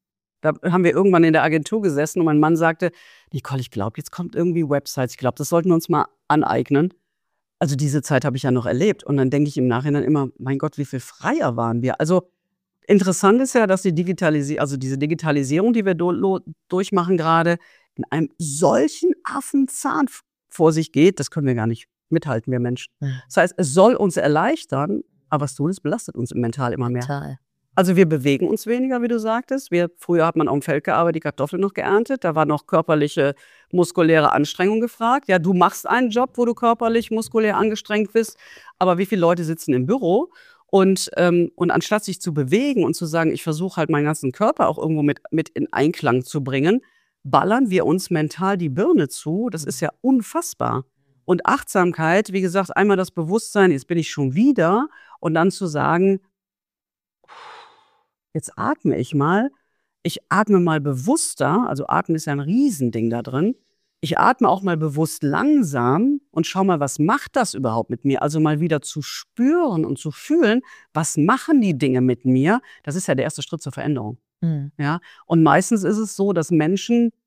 S2: Da haben wir irgendwann in der Agentur gesessen und mein Mann sagte, Nicole, ich glaube, jetzt kommt irgendwie Websites. Ich glaube, das sollten wir uns mal aneignen. Also diese Zeit habe ich ja noch erlebt. Und dann denke ich im Nachhinein immer, mein Gott, wie viel freier waren wir. Also interessant ist ja, dass die Digitalisi- also diese Digitalisierung, die wir do- durchmachen gerade, in einem solchen Affenzahn vor sich geht, das können wir gar nicht mithalten, wir Menschen. Das heißt, es soll uns erleichtern, aber was tun, es belastet uns mental immer mehr.
S1: Total.
S2: Also wir bewegen uns weniger, wie du sagtest. Wir, früher hat man auf dem Feld gearbeitet, die Kartoffeln noch geerntet. Da war noch körperliche, muskuläre Anstrengung gefragt. Ja, du machst einen Job, wo du körperlich, muskulär angestrengt bist. Aber wie viele Leute sitzen im Büro? Und, ähm, und anstatt sich zu bewegen und zu sagen, ich versuche halt meinen ganzen Körper auch irgendwo mit, mit in Einklang zu bringen, ballern wir uns mental die Birne zu. Das ist ja unfassbar. Und Achtsamkeit, wie gesagt, einmal das Bewusstsein, jetzt bin ich schon wieder. Und dann zu sagen, jetzt atme ich mal. Ich atme mal bewusster, also Atmen ist ja ein Riesending da drin. Ich atme auch mal bewusst langsam und schau mal, was macht das überhaupt mit mir? Also mal wieder zu spüren und zu fühlen, was machen die Dinge mit mir? Das ist ja der erste Schritt zur Veränderung.
S1: Mhm.
S2: Ja? Und meistens ist es so, dass Menschen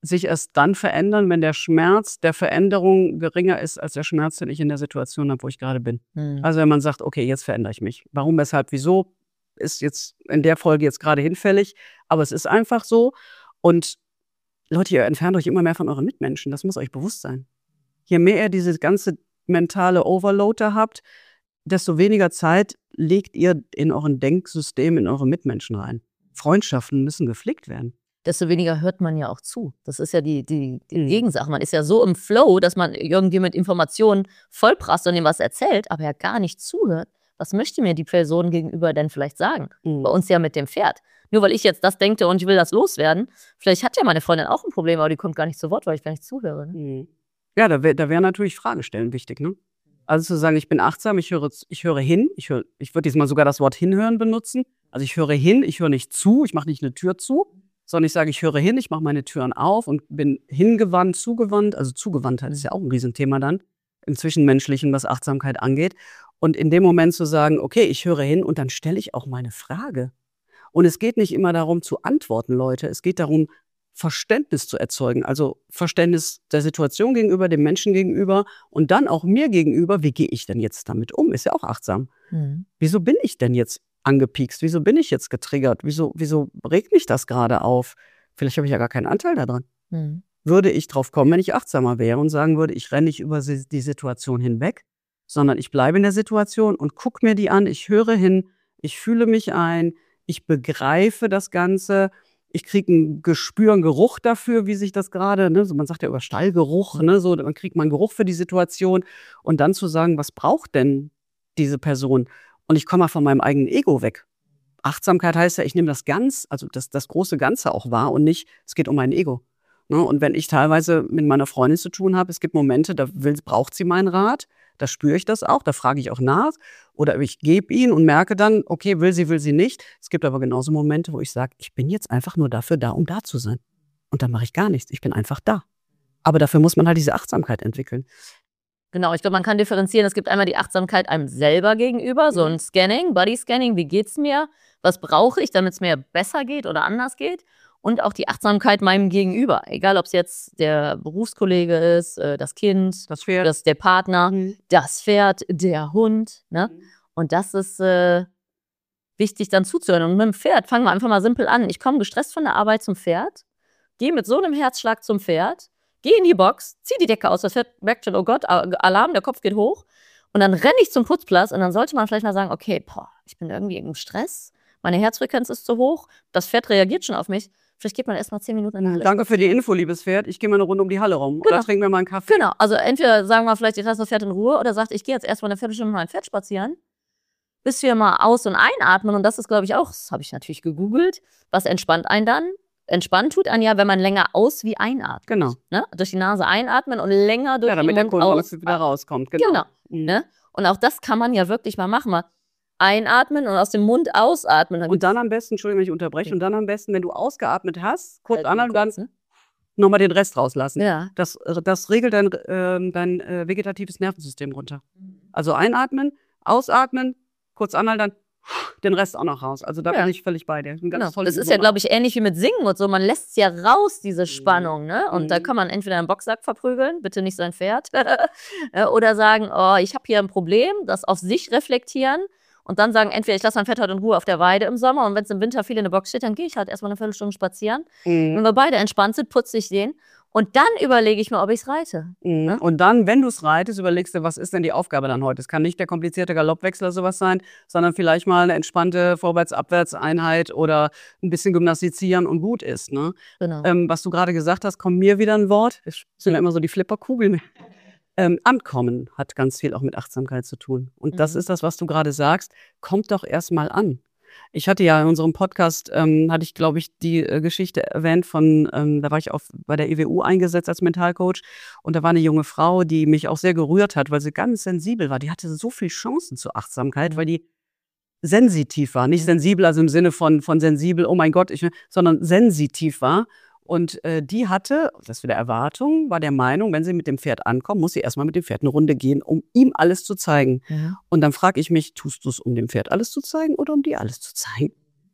S2: sich erst dann verändern, wenn der Schmerz der Veränderung geringer ist als der Schmerz, den ich in der Situation habe, wo ich gerade bin.
S1: Mhm.
S2: Also wenn man sagt, okay, jetzt verändere ich mich. Warum, weshalb, wieso, ist jetzt in der Folge jetzt gerade hinfällig. Aber es ist einfach so. Und Leute, ihr entfernt euch immer mehr von euren Mitmenschen. Das muss euch bewusst sein. Je mehr ihr diese ganze mentale Overload da habt, desto weniger Zeit legt ihr in euren Denksystem, in eure Mitmenschen rein. Freundschaften müssen gepflegt werden.
S1: Desto weniger hört man ja auch zu. Das ist ja die, die, die
S2: Mhm.
S1: Gegensache. Man ist ja so im Flow, dass man irgendwie mit Informationen vollprasst und ihm was erzählt, aber ja gar nicht zuhört. Was möchte mir die Person gegenüber denn vielleicht sagen?
S2: Mhm.
S1: Bei uns ja mit dem Pferd. Nur weil ich jetzt das denke und ich will das loswerden, vielleicht hat ja meine Freundin auch ein Problem, aber die kommt gar nicht zu Wort, weil ich gar nicht zuhöre. Ne?
S2: Mhm. Ja, da wäre da wär natürlich Fragestellen wichtig, ne? Also zu sagen, ich bin achtsam, ich höre, ich höre hin, ich, höre, ich würde jetzt mal sogar das Wort hinhören benutzen. Also ich höre hin, ich höre nicht zu, ich mache nicht eine Tür zu, sondern ich sage, ich höre hin, ich mache meine Türen auf und bin hingewandt, zugewandt. Also Zugewandtheit ist ja auch ein Riesenthema dann im Zwischenmenschlichen, was Achtsamkeit angeht. Und in dem Moment zu sagen, okay, ich höre hin und dann stelle ich auch meine Frage. Und es geht nicht immer darum zu antworten, Leute. Es geht darum, Verständnis zu erzeugen. Also Verständnis der Situation gegenüber, dem Menschen gegenüber und dann auch mir gegenüber. Wie gehe ich denn jetzt damit um? Ist ja auch achtsam.
S1: Mhm.
S2: Wieso bin ich denn jetzt angepiekst? Wieso bin ich jetzt getriggert? Wieso, wieso regt mich das gerade auf? Vielleicht habe ich ja gar keinen Anteil daran.
S1: Mhm.
S2: Würde ich drauf kommen, wenn ich achtsamer wäre und sagen würde, ich renne nicht über die Situation hinweg, sondern ich bleibe in der Situation und gucke mir die an, ich höre hin, ich fühle mich ein, ich begreife das Ganze, ich kriege ein Gespür, einen Geruch dafür, wie sich das gerade, ne, so man sagt ja über Stallgeruch, ne, so, man kriegt mal einen Geruch für die Situation und dann zu sagen, was braucht denn diese Person? Und ich komme mal von meinem eigenen Ego weg. Achtsamkeit heißt ja, ich nehme das ganz, also das, das große Ganze auch wahr und nicht, es geht um mein Ego. Ne? Und wenn ich teilweise mit meiner Freundin zu tun habe, es gibt Momente, da will, braucht sie meinen Rat, da spüre ich das auch, da frage ich auch nach oder ich gebe ihn und merke dann, okay, will sie, will sie nicht. Es gibt aber genauso Momente, wo ich sage, ich bin jetzt einfach nur dafür da, um da zu sein. Und dann mache ich gar nichts, ich bin einfach da. Aber dafür muss man halt diese Achtsamkeit entwickeln.
S1: Genau, ich glaube, man kann differenzieren. Es gibt einmal die Achtsamkeit einem selber gegenüber, so ein Scanning, Body-Scanning, wie geht's mir, was brauche ich, damit es mir besser geht oder anders geht. Und auch die Achtsamkeit meinem Gegenüber, egal ob es jetzt der Berufskollege ist, äh, das Kind,
S2: Das Pferd.
S1: das, der Partner,
S2: Mhm.
S1: das Pferd, der Hund. Ne?
S2: Mhm.
S1: Und das ist äh, wichtig dann zuzuhören. Und mit dem Pferd fangen wir einfach mal simpel an. Ich komme gestresst von der Arbeit zum Pferd, gehe mit so einem Herzschlag zum Pferd, gehe in die Box, ziehe die Decke aus, das Pferd merkt schon, oh Gott, Alarm, der Kopf geht hoch. Und dann renne ich zum Putzplatz und dann sollte man vielleicht mal sagen, okay, boah, ich bin irgendwie im Stress, meine Herzfrequenz ist zu hoch, das Pferd reagiert schon auf mich. Vielleicht geht man erst mal zehn Minuten in die Halle.
S2: Danke für die Info, liebes Pferd. Ich gehe mal eine Runde um die Halle rum.
S1: Genau.
S2: Oder trinken wir mal einen Kaffee.
S1: Genau, also entweder sagen wir vielleicht, ich lasse das Pferd in Ruhe oder sagt, ich gehe jetzt erstmal eine Viertelstunde mit meinem Pferd spazieren, bis wir mal aus- und einatmen. Und das ist, glaube ich, auch, das habe ich natürlich gegoogelt, was entspannt einen dann? Entspannt tut einen ja, wenn man länger aus- wie einatmet.
S2: Genau.
S1: Ne? Durch die Nase einatmen und länger durch
S2: Ja, damit
S1: den
S2: der
S1: Mund
S2: Kohlenmonoxid
S1: aus.
S2: wieder rauskommt. Genau.
S1: Genau.
S2: Mhm.
S1: Ne? Und auch das kann man ja wirklich mal machen. Mal einatmen und aus dem Mund ausatmen.
S2: Und dann am besten, Entschuldigung, wenn ich unterbreche, und dann am besten, wenn du ausgeatmet hast, kurz
S1: Halt
S2: anhalten, dann
S1: kurz, ne?
S2: nochmal den Rest rauslassen.
S1: Ja.
S2: Das, das regelt dein, äh, dein äh, vegetatives Nervensystem runter. Also einatmen, ausatmen, kurz anhalten, dann den Rest auch noch raus. Also da
S1: Ja.
S2: bin ich völlig bei dir. Ein ganz
S1: Genau.
S2: tolles
S1: Das ist ja,
S2: Übung.
S1: glaube ich, ähnlich wie mit Singen und so. Man lässt es ja raus, diese Spannung. Ne? Und
S2: Mhm.
S1: da kann man entweder einen Boxsack verprügeln, bitte nicht sein Pferd, äh, oder sagen, oh, ich habe hier ein Problem, das auf sich reflektieren und dann sagen, entweder ich lasse mein Pferd heute in Ruhe auf der Weide im Sommer und wenn es im Winter viel in der Box steht, dann gehe ich halt erstmal eine Viertelstunde spazieren.
S2: Mhm.
S1: Wenn wir beide entspannt sind, putze ich den und dann überlege ich mir, ob ich es reite.
S2: Mhm.
S1: Ne?
S2: Und dann, wenn du es reitest, überlegst du, was ist denn die Aufgabe dann heute? Es kann nicht der komplizierte Galoppwechsel oder sowas sein, sondern vielleicht mal eine entspannte Vorwärts-Abwärts-Einheit oder ein bisschen gymnastizieren und gut ist. Ne?
S1: Genau.
S2: Ähm, was du gerade gesagt hast, kommt mir wieder ein Wort. Es sind ja immer so die Flipperkugeln. Ähm, Ankommen hat ganz viel auch mit Achtsamkeit zu tun. Und das
S1: Mhm.
S2: ist das, was du gerade sagst. Kommt doch erst mal an. Ich hatte ja in unserem Podcast, ähm, hatte ich, glaube ich, die äh, Geschichte erwähnt von, ähm, da war ich auf, bei der E W U eingesetzt als Mentalcoach und da war eine junge Frau, die mich auch sehr gerührt hat, weil sie ganz sensibel war. Die hatte so viele Chancen zur Achtsamkeit, weil die sensitiv war. Nicht sensibel, also im Sinne von, von sensibel, oh mein Gott, ich, sondern sensitiv war. Und äh, die hatte, das ist wieder Erwartung, war der Meinung, wenn sie mit dem Pferd ankommt, muss sie erstmal mit dem Pferd eine Runde gehen, um ihm alles zu zeigen.
S1: Mhm.
S2: Und dann frage ich mich, tust du es, um dem Pferd alles zu zeigen oder um dir alles zu zeigen?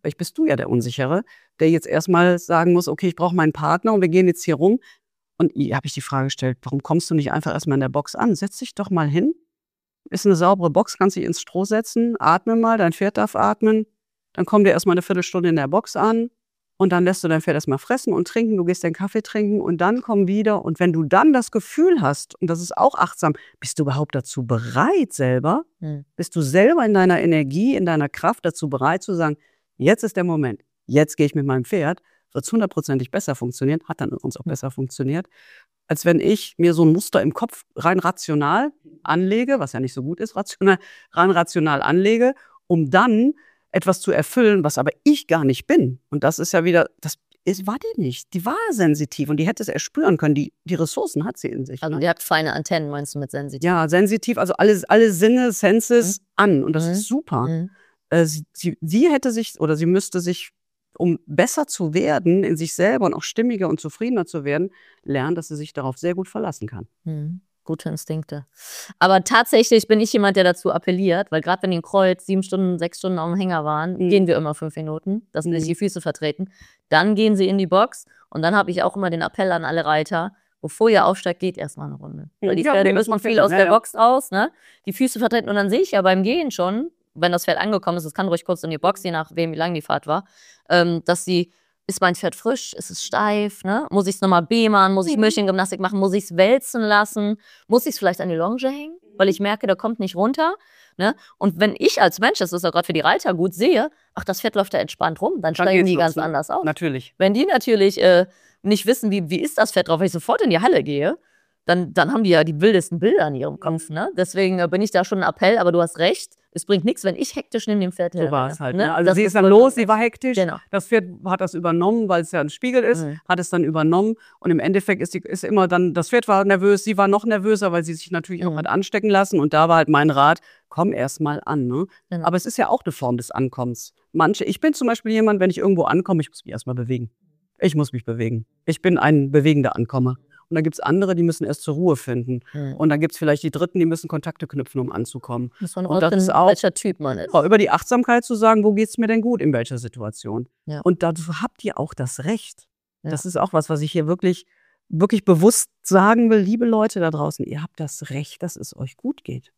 S2: Vielleicht bist du ja der Unsichere, der jetzt erstmal sagen muss, okay, ich brauche meinen Partner und wir gehen jetzt hier rum. Und hier habe ich die Frage gestellt, warum kommst du nicht einfach erstmal in der Box an? Setz dich doch mal hin. Ist eine saubere Box, kannst dich ins Stroh setzen, atme mal, dein Pferd darf atmen. Dann komm dir erstmal eine Viertelstunde in der Box an und dann lässt du dein Pferd erstmal fressen und trinken. Du gehst deinen Kaffee trinken und dann komm wieder. Und wenn du dann das Gefühl hast, und das ist auch achtsam, bist du überhaupt dazu bereit selber? Hm. Bist du selber in deiner Energie, in deiner Kraft dazu bereit zu sagen, jetzt ist der Moment, jetzt gehe ich mit meinem Pferd, wird es hundertprozentig besser funktionieren, hat dann uns auch besser funktioniert, als wenn ich mir so ein Muster im Kopf rein rational anlege, was ja nicht so gut ist, rational, rein rational anlege, um dann etwas zu erfüllen, was aber ich gar nicht bin. Und das ist ja wieder, das ist, war die nicht. Die war sensitiv und die hätte es erspüren können. Die, die Ressourcen hat sie in sich.
S1: Also
S2: ne?
S1: die hat feine Antennen, meinst du mit sensitiv?
S2: Ja, sensitiv, also alle, alle Sinne, Senses mhm. an. Und das
S1: mhm.
S2: ist super.
S1: Mhm.
S2: Äh, sie, sie, sie hätte sich, oder sie müsste sich, um besser zu werden in sich selber und auch stimmiger und zufriedener zu werden, lernen, dass sie sich darauf sehr gut verlassen kann.
S1: Mhm. Gute Instinkte. Aber tatsächlich bin ich jemand, der dazu appelliert, weil gerade wenn die im Kreuz sieben Stunden, sechs Stunden auf dem Hänger waren, mhm. gehen wir immer fünf Minuten, dass sie mhm. sich die Füße vertreten. Dann gehen sie in die Box und dann habe ich auch immer den Appell an alle Reiter, bevor ihr aufsteigt, geht erstmal eine Runde. Weil die ja, Pferde müssen viel aus ja, der ja. Box raus, ne? Die Füße vertreten und dann sehe ich ja beim Gehen schon, wenn das Pferd angekommen ist, es kann ruhig kurz in die Box, je nachdem, wie lang die Fahrt war, ähm, dass sie ist mein Pferd frisch? Ist es steif? Ne? Muss ich es nochmal bemern? Muss ich Möhrchengymnastik machen? Muss ich es wälzen lassen? Muss ich es vielleicht an die Longe hängen? Weil ich merke, der kommt nicht runter. Ne? Und wenn ich als Mensch, das ist ja gerade für die Reiter gut, sehe, ach, das Pferd läuft da entspannt rum, dann, dann steigen die ganz los, anders auf.
S2: Natürlich.
S1: Wenn die natürlich äh, nicht wissen, wie, wie ist das Pferd drauf, wenn ich sofort in die Halle gehe, dann, dann haben die ja die wildesten Bilder in ihrem Kopf. Ne? Deswegen äh, bin ich da schon ein Appell, aber du hast recht. Es bringt nichts, wenn ich hektisch neben dem Pferd her.
S2: So war es halt. Ne? Also das sie ist dann los, sie war hektisch.
S1: Genau.
S2: Das Pferd hat das übernommen, weil es ja ein Spiegel ist, mhm. hat es dann übernommen. Und im Endeffekt ist, die, ist immer dann, das Pferd war nervös, sie war noch nervöser, weil sie sich natürlich mhm. auch hat anstecken lassen. Und da war halt mein Rat, komm erst mal an. Ne? Genau. Aber es ist ja auch eine Form des Ankommens. Manche, ich bin zum Beispiel jemand, wenn ich irgendwo ankomme, ich muss mich erst mal bewegen. Ich muss mich bewegen. Ich bin ein bewegender Ankommer. Und dann gibt es andere, die müssen erst zur Ruhe finden. Mhm. Und dann gibt es vielleicht die Dritten, die müssen Kontakte knüpfen, um anzukommen.
S1: Das und das ist auch, welcher Typ man ist.
S2: Über die Achtsamkeit zu sagen, wo geht es mir denn gut, in welcher Situation. Ja. Und dazu habt ihr auch das Recht. Ja. Das ist auch was, was ich hier wirklich, wirklich bewusst sagen will. Liebe Leute da draußen, ihr habt das Recht, dass es euch gut geht.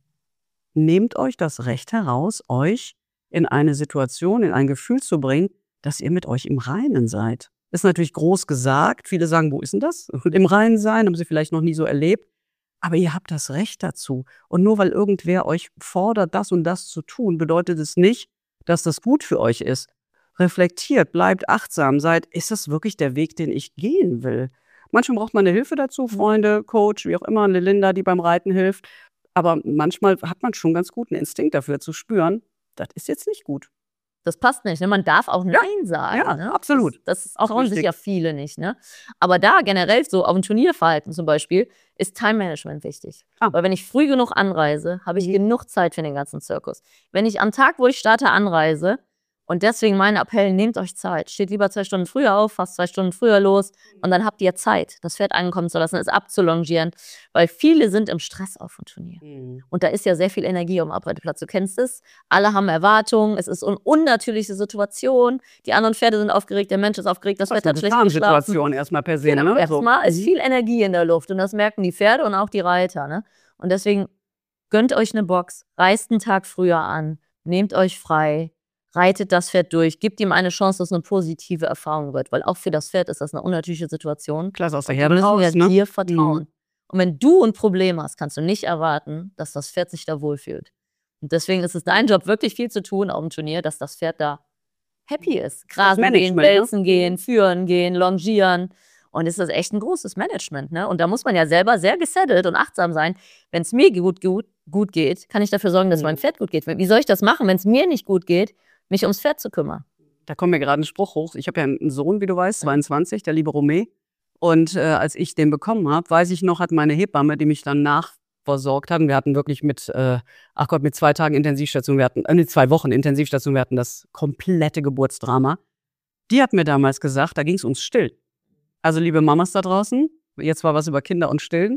S2: Nehmt euch das Recht heraus, euch in eine Situation, in ein Gefühl zu bringen, dass ihr mit euch im Reinen seid. Ist natürlich groß gesagt. Viele sagen, wo ist denn das? Und im Reinen sein, haben sie vielleicht noch nie so erlebt. Aber ihr habt das Recht dazu. Und nur weil irgendwer euch fordert, das und das zu tun, bedeutet es nicht, dass das gut für euch ist. Reflektiert, bleibt achtsam, seid, ist das wirklich der Weg, den ich gehen will? Manchmal braucht man eine Hilfe dazu, Freunde, Coach, wie auch immer, eine Linda, die beim Reiten hilft. Aber manchmal hat man schon ganz guten Instinkt dafür zu spüren, das ist jetzt nicht gut.
S1: Das passt nicht. Ne? Man darf auch Nein ja, sagen.
S2: Ja,
S1: ne?
S2: absolut.
S1: Das, das trauen sich ja viele nicht. Ne? Aber da generell so auf dem Turnierverhalten zum Beispiel ist Time Management wichtig. Ah. Weil wenn ich früh genug anreise, habe ich mhm. genug Zeit für den ganzen Zirkus. Wenn ich am Tag, wo ich starte, anreise, und deswegen mein Appell, nehmt euch Zeit. Steht lieber zwei Stunden früher auf, fast zwei Stunden früher los und dann habt ihr Zeit, das Pferd ankommen zu lassen, es abzulongieren. Weil viele sind im Stress auf dem Turnier. Mhm. Und da ist ja sehr viel Energie am Abreiteplatz. Du kennst es. Alle haben Erwartungen. Es ist eine unnatürliche Situation. Die anderen Pferde sind aufgeregt, der Mensch ist aufgeregt, das Pferd hat schlecht geschlafen.
S2: Situation erstmal per se.
S1: Genau,
S2: ne?
S1: Erstmal ist viel Energie in der Luft und das merken die Pferde und auch die Reiter. Ne? Und deswegen gönnt euch eine Box, reist einen Tag früher an, nehmt euch frei, reitet das Pferd durch, gibt ihm eine Chance, dass es eine positive Erfahrung wird. Weil auch für das Pferd ist das eine unnatürliche Situation.
S2: Klasse, aus der Herde raus,
S1: müssen wir
S2: ne?
S1: dir vertrauen.
S2: Mhm.
S1: Und wenn du ein Problem hast, kannst du nicht erwarten, dass das Pferd sich da wohlfühlt. Und deswegen ist es dein Job, wirklich viel zu tun auf dem Turnier, dass das Pferd da happy ist. Grasen gehen, wälzen ne? gehen, führen gehen, longieren. Und es ist echt ein großes Management. Ne? Und da muss man ja selber sehr gesettelt und achtsam sein. Wenn es mir gut, gut, gut geht, kann ich dafür sorgen, dass es meinem Pferd gut geht. Wie soll ich das machen, wenn es mir nicht gut geht, mich ums Pferd zu kümmern?
S2: Da kommt mir gerade ein Spruch hoch. Ich habe ja einen Sohn, wie du weißt, zweiundzwanzig, der liebe Romé. Und äh, als ich den bekommen habe, weiß ich noch, hat meine Hebamme, die mich dann nachversorgt hat, und wir hatten wirklich mit, äh, ach Gott, mit zwei Tagen Intensivstation, wir hatten, äh, zwei Wochen Intensivstation, wir hatten das komplette Geburtsdrama. Die hat mir damals gesagt, da ging es ums Stillen. Also liebe Mamas da draußen, jetzt war was über Kinder und Stillen.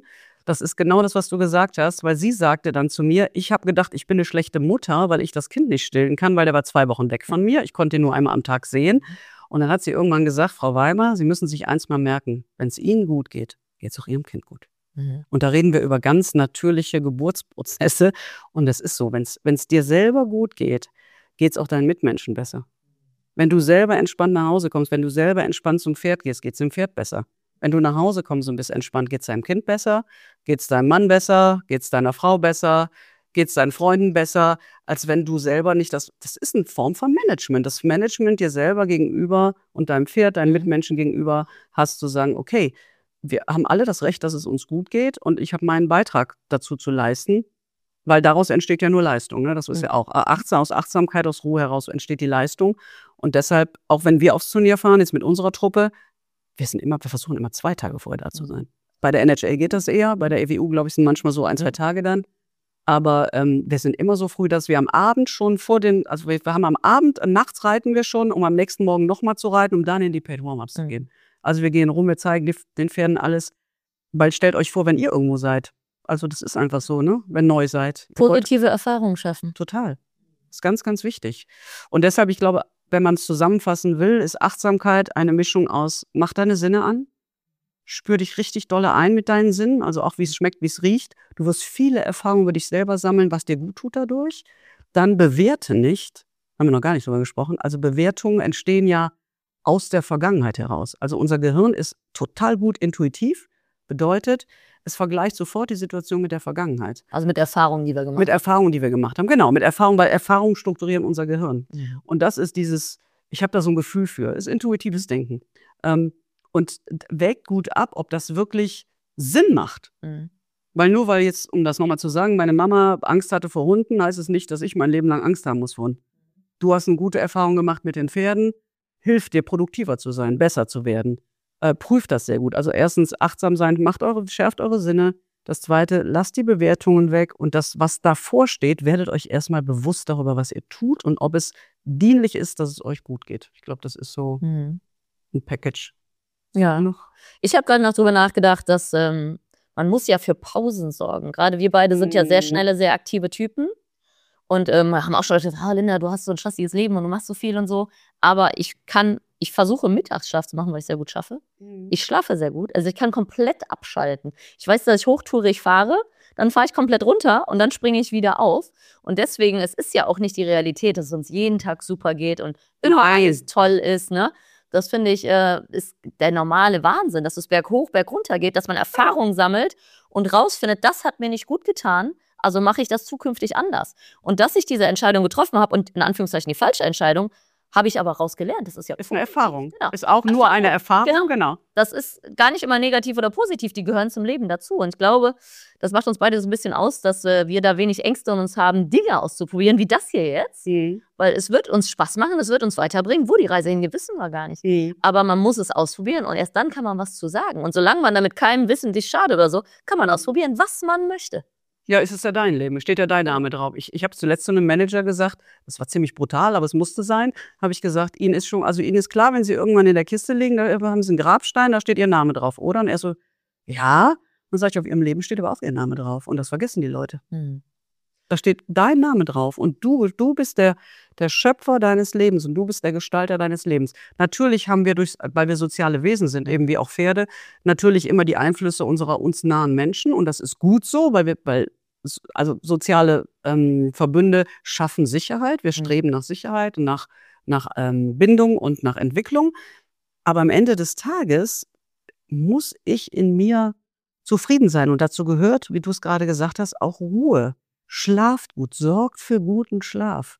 S2: Das ist genau das, was du gesagt hast, weil sie sagte dann zu mir, ich habe gedacht, ich bin eine schlechte Mutter, weil ich das Kind nicht stillen kann, weil der war zwei Wochen weg von mir. Ich konnte ihn nur einmal am Tag sehen. Und dann hat sie irgendwann gesagt, Frau Weimer, Sie müssen sich eins mal merken, wenn es Ihnen gut geht, geht es auch Ihrem Kind gut. Mhm. Und da reden wir über ganz natürliche Geburtsprozesse. Und das ist so, wenn es dir selber gut geht, geht es auch deinen Mitmenschen besser. Wenn du selber entspannt nach Hause kommst, wenn du selber entspannt zum Pferd gehst, geht es dem Pferd besser. Wenn du nach Hause kommst und bist entspannt, geht es deinem Kind besser, geht es deinem Mann besser, geht es deiner Frau besser, geht es deinen Freunden besser, als wenn du selber nicht das, das ist eine Form von Management. Das Management dir selber gegenüber und deinem Pferd, deinen Mitmenschen gegenüber hast zu sagen, okay, wir haben alle das Recht, dass es uns gut geht und ich habe meinen Beitrag dazu zu leisten, weil daraus entsteht ja nur Leistung. Ne? Das ist ja auch achtsam, aus Achtsamkeit, aus Ruhe heraus entsteht die Leistung. Und deshalb, auch wenn wir aufs Turnier fahren, jetzt mit unserer Truppe, wir sind immer, wir versuchen immer zwei Tage vorher da zu sein. Bei der N H L geht das eher, bei der E W U, glaube ich, sind manchmal so ein, zwei Tage dann. Aber ähm, wir sind immer so früh, dass wir am Abend schon vor den, also wir, wir haben am Abend, äh, nachts reiten wir schon, um am nächsten Morgen nochmal zu reiten, um dann in die Paid Warm-Ups mhm. zu gehen. Also wir gehen rum, wir zeigen die, den Pferden alles, weil stellt euch vor, wenn ihr irgendwo seid. Also das ist einfach so, ne? Wenn neu seid.
S1: Positive Erfahrungen schaffen.
S2: Total. Das ist ganz, ganz wichtig. Und deshalb, ich glaube, wenn man es zusammenfassen will, ist Achtsamkeit eine Mischung aus, mach deine Sinne an, spür dich richtig dolle ein mit deinen Sinnen, also auch wie es schmeckt, wie es riecht. Du wirst viele Erfahrungen über dich selber sammeln, was dir gut tut dadurch. Dann bewerte nicht, haben wir noch gar nicht drüber gesprochen, also Bewertungen entstehen ja aus der Vergangenheit heraus. Also unser Gehirn ist total gut intuitiv, bedeutet, es vergleicht sofort die Situation mit der Vergangenheit.
S1: Also mit Erfahrungen, die wir gemacht haben.
S2: Mit Erfahrungen, die wir gemacht haben, genau. Mit Erfahrungen, weil Erfahrungen strukturieren unser Gehirn. Mhm. Und das ist dieses, ich habe da so ein Gefühl für, ist intuitives Denken. Ähm, und wägt gut ab, ob das wirklich Sinn macht. Mhm. Weil nur weil jetzt, um das nochmal zu sagen, meine Mama Angst hatte vor Hunden, heißt es nicht, dass ich mein Leben lang Angst haben muss vor Hunden. Du hast eine gute Erfahrung gemacht mit den Pferden, hilft dir, produktiver zu sein, besser zu werden. Äh, prüft das sehr gut. Also erstens, achtsam sein, macht eure, schärft eure Sinne. Das Zweite, lasst die Bewertungen weg. Und das, was davor steht, werdet euch erstmal bewusst darüber, was ihr tut und ob es dienlich ist, dass es euch gut geht. Ich glaube, das ist so hm. ein Package.
S1: Ja, noch. Ich habe gerade noch drüber nachgedacht, dass ähm, man muss ja für Pausen sorgen. Gerade wir beide sind ja sehr schnelle, sehr aktive Typen. Und ähm, haben auch schon gesagt, ah, Linda, du hast so ein stressiges Leben und du machst so viel und so. Aber ich kann, ich versuche Mittagsschlaf zu machen, weil ich es sehr gut schaffe. Mhm. Ich schlafe sehr gut. Also ich kann komplett abschalten. Ich weiß, dass ich hochtourig fahre, dann fahre ich komplett runter und dann springe ich wieder auf. Und deswegen, es ist ja auch nicht die Realität, dass es uns jeden Tag super geht und immer alles toll ist, ne? Das finde ich, äh, ist der normale Wahnsinn, dass es berghoch, bergunter geht, dass man Erfahrungen sammelt und rausfindet, das hat mir nicht gut getan. Also mache ich das zukünftig anders. Und dass ich diese Entscheidung getroffen habe und in Anführungszeichen die falsche Entscheidung, habe ich aber rausgelernt. Das ist ja
S2: ist eine Erfahrung. Genau. Ist auch nur eine Erfahrung, genau. genau.
S1: Das ist gar nicht immer negativ oder positiv. Die gehören zum Leben dazu. Und ich glaube, das macht uns beide so ein bisschen aus, dass äh, wir da wenig Ängste in uns haben, Dinge auszuprobieren, wie das hier jetzt. Mhm. Weil es wird uns Spaß machen, es wird uns weiterbringen. Wo die Reise hingeht, wissen wir gar nicht. Mhm. Aber man muss es ausprobieren und erst dann kann man was zu sagen. Und solange man damit keinem Wissen dich schade oder so, kann man ausprobieren, was man möchte.
S2: Ja, es ist ja dein Leben, steht ja dein Name drauf. Ich, ich habe zuletzt zu einem Manager gesagt, das war ziemlich brutal, aber es musste sein, habe ich gesagt, Ihnen ist schon, also Ihnen ist klar, wenn Sie irgendwann in der Kiste liegen, da haben Sie einen Grabstein, da steht Ihr Name drauf, oder? Und er so, ja. Dann sage ich, auf Ihrem Leben steht aber auch Ihr Name drauf. Und das vergessen die Leute. Hm. Da steht dein Name drauf und du, du bist der, der Schöpfer deines Lebens und du bist der Gestalter deines Lebens. Natürlich haben wir, durch, weil wir soziale Wesen sind, eben wie auch Pferde, natürlich immer die Einflüsse unserer uns nahen Menschen und das ist gut so, weil wir, weil also soziale ähm, Verbünde schaffen Sicherheit. Wir streben nach Sicherheit, nach, nach ähm, Bindung und nach Entwicklung. Aber am Ende des Tages muss ich in mir zufrieden sein und dazu gehört, wie du es gerade gesagt hast, auch Ruhe. Schlaft gut, sorgt für guten Schlaf.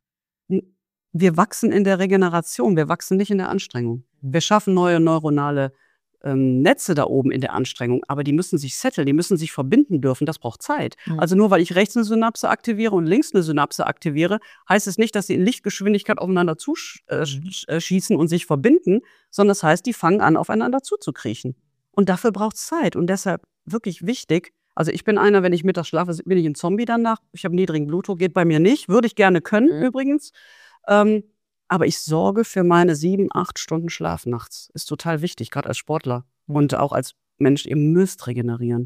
S2: Wir wachsen in der Regeneration, wir wachsen nicht in der Anstrengung. Wir schaffen neue neuronale ähm, Netze da oben in der Anstrengung, aber die müssen sich setteln, die müssen sich verbinden dürfen, das braucht Zeit. Mhm. Also nur weil ich rechts eine Synapse aktiviere und links eine Synapse aktiviere, heißt es nicht, dass sie in Lichtgeschwindigkeit aufeinander zuschießen und sich verbinden, sondern das heißt, die fangen an, aufeinander zuzukriechen. Und dafür braucht es Zeit und deshalb wirklich wichtig. Also ich bin einer, wenn ich mittags schlafe, bin ich ein Zombie danach. Ich habe niedrigen Blutdruck, geht bei mir nicht. Würde ich gerne können, mhm. übrigens. Ähm, aber ich sorge für meine sieben, acht Stunden Schlaf nachts. Ist total wichtig, gerade als Sportler. Mhm. Und auch als Mensch, ihr müsst regenerieren.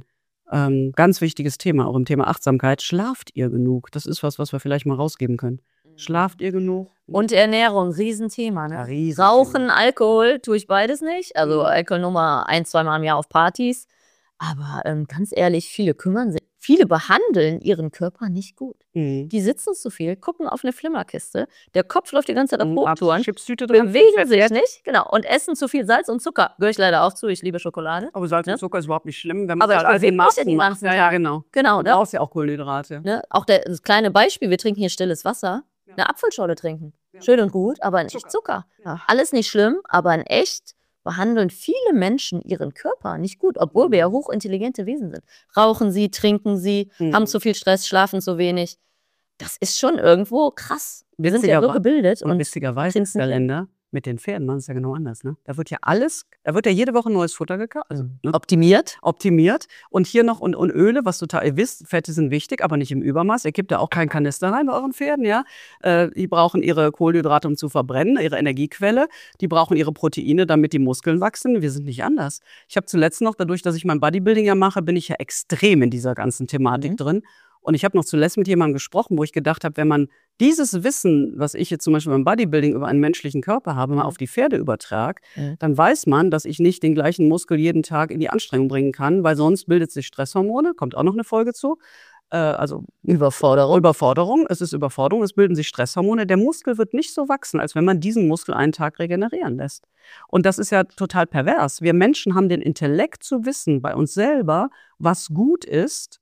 S2: Ähm, ganz wichtiges Thema, auch im Thema Achtsamkeit. Schlaft ihr genug? Das ist was, was wir vielleicht mal rausgeben können. Schlaft ihr genug?
S1: Und Ernährung, Riesenthema. Ne?
S2: Ja, Riesenthema.
S1: Rauchen, Alkohol tue ich beides nicht. Also
S2: Mhm.
S1: Alkohol nur mal ein, zweimal im Jahr auf Partys. Aber ähm, ganz ehrlich, viele kümmern sich, viele behandeln ihren Körper nicht gut.
S2: Mhm.
S1: Die sitzen zu viel, gucken auf eine Flimmerkiste, der Kopf läuft die ganze Zeit auf Hochtouren,
S2: Chipstüte drin,
S1: bewegen sich nicht, genau, und essen zu viel Salz und Zucker. Gehöre ich leider auch zu, ich liebe Schokolade.
S2: Aber Salz
S1: Ne?
S2: und Zucker ist überhaupt nicht schlimm, wenn man
S1: Aber
S2: halt
S1: ich
S2: all den
S1: bewege mich ja
S2: Maßen
S1: die
S2: macht.
S1: ganzen
S2: Ja, ja, genau.
S1: Genau,
S2: Du
S1: ne?
S2: brauchst ja auch Kohlenhydrate.
S1: Ne? Auch der, das kleine Beispiel, wir trinken hier stilles Wasser,
S2: Ja.
S1: eine Apfelschorle trinken.
S2: Ja.
S1: Schön und gut, aber in echt
S2: Zucker.
S1: Zucker.
S2: Ja.
S1: Alles nicht schlimm, aber in echt behandeln viele Menschen ihren Körper nicht gut, obwohl wir ja hochintelligente Wesen sind. Rauchen sie, trinken sie,
S2: Mhm.
S1: haben zu viel Stress, schlafen zu wenig. Das ist schon irgendwo krass. Wir sind ja so
S2: Witzigerweise-
S1: gebildet.
S2: Und
S1: Und
S2: witzigerweise,
S1: sind's nicht.
S2: Länder, mit den Pferden machen es ja genau anders. Ne? Da wird ja alles, da wird ja jede Woche neues Futter gekauft, also ne?
S1: optimiert.
S2: optimiert. Und hier noch und, und Öle, was total, ihr wisst, Fette sind wichtig, aber nicht im Übermaß. Ihr gebt da auch keinen Kanister rein bei euren Pferden, ja. Äh, die brauchen ihre Kohlenhydrate, um zu verbrennen, ihre Energiequelle. Die brauchen ihre Proteine, damit die Muskeln wachsen. Wir sind nicht anders. Ich habe zuletzt noch, dadurch, dass ich mein Bodybuilding ja mache, bin ich ja extrem in dieser ganzen Thematik
S1: Mhm.
S2: drin. Und ich habe noch zuletzt mit jemandem gesprochen, wo ich gedacht habe, wenn man dieses Wissen, was ich jetzt zum Beispiel beim Bodybuilding über einen menschlichen Körper habe, mal auf die Pferde übertrage,
S1: Mhm.
S2: dann weiß man, dass ich nicht den gleichen Muskel jeden Tag in die Anstrengung bringen kann, weil sonst bildet sich Stresshormone, kommt auch noch eine Folge zu. Äh, also
S1: Überforderung.
S2: Überforderung, es ist Überforderung, es bilden sich Stresshormone. Der Muskel wird nicht so wachsen, als wenn man diesen Muskel einen Tag regenerieren lässt. Und das ist ja total pervers. Wir Menschen haben den Intellekt zu wissen bei uns selber, was gut ist.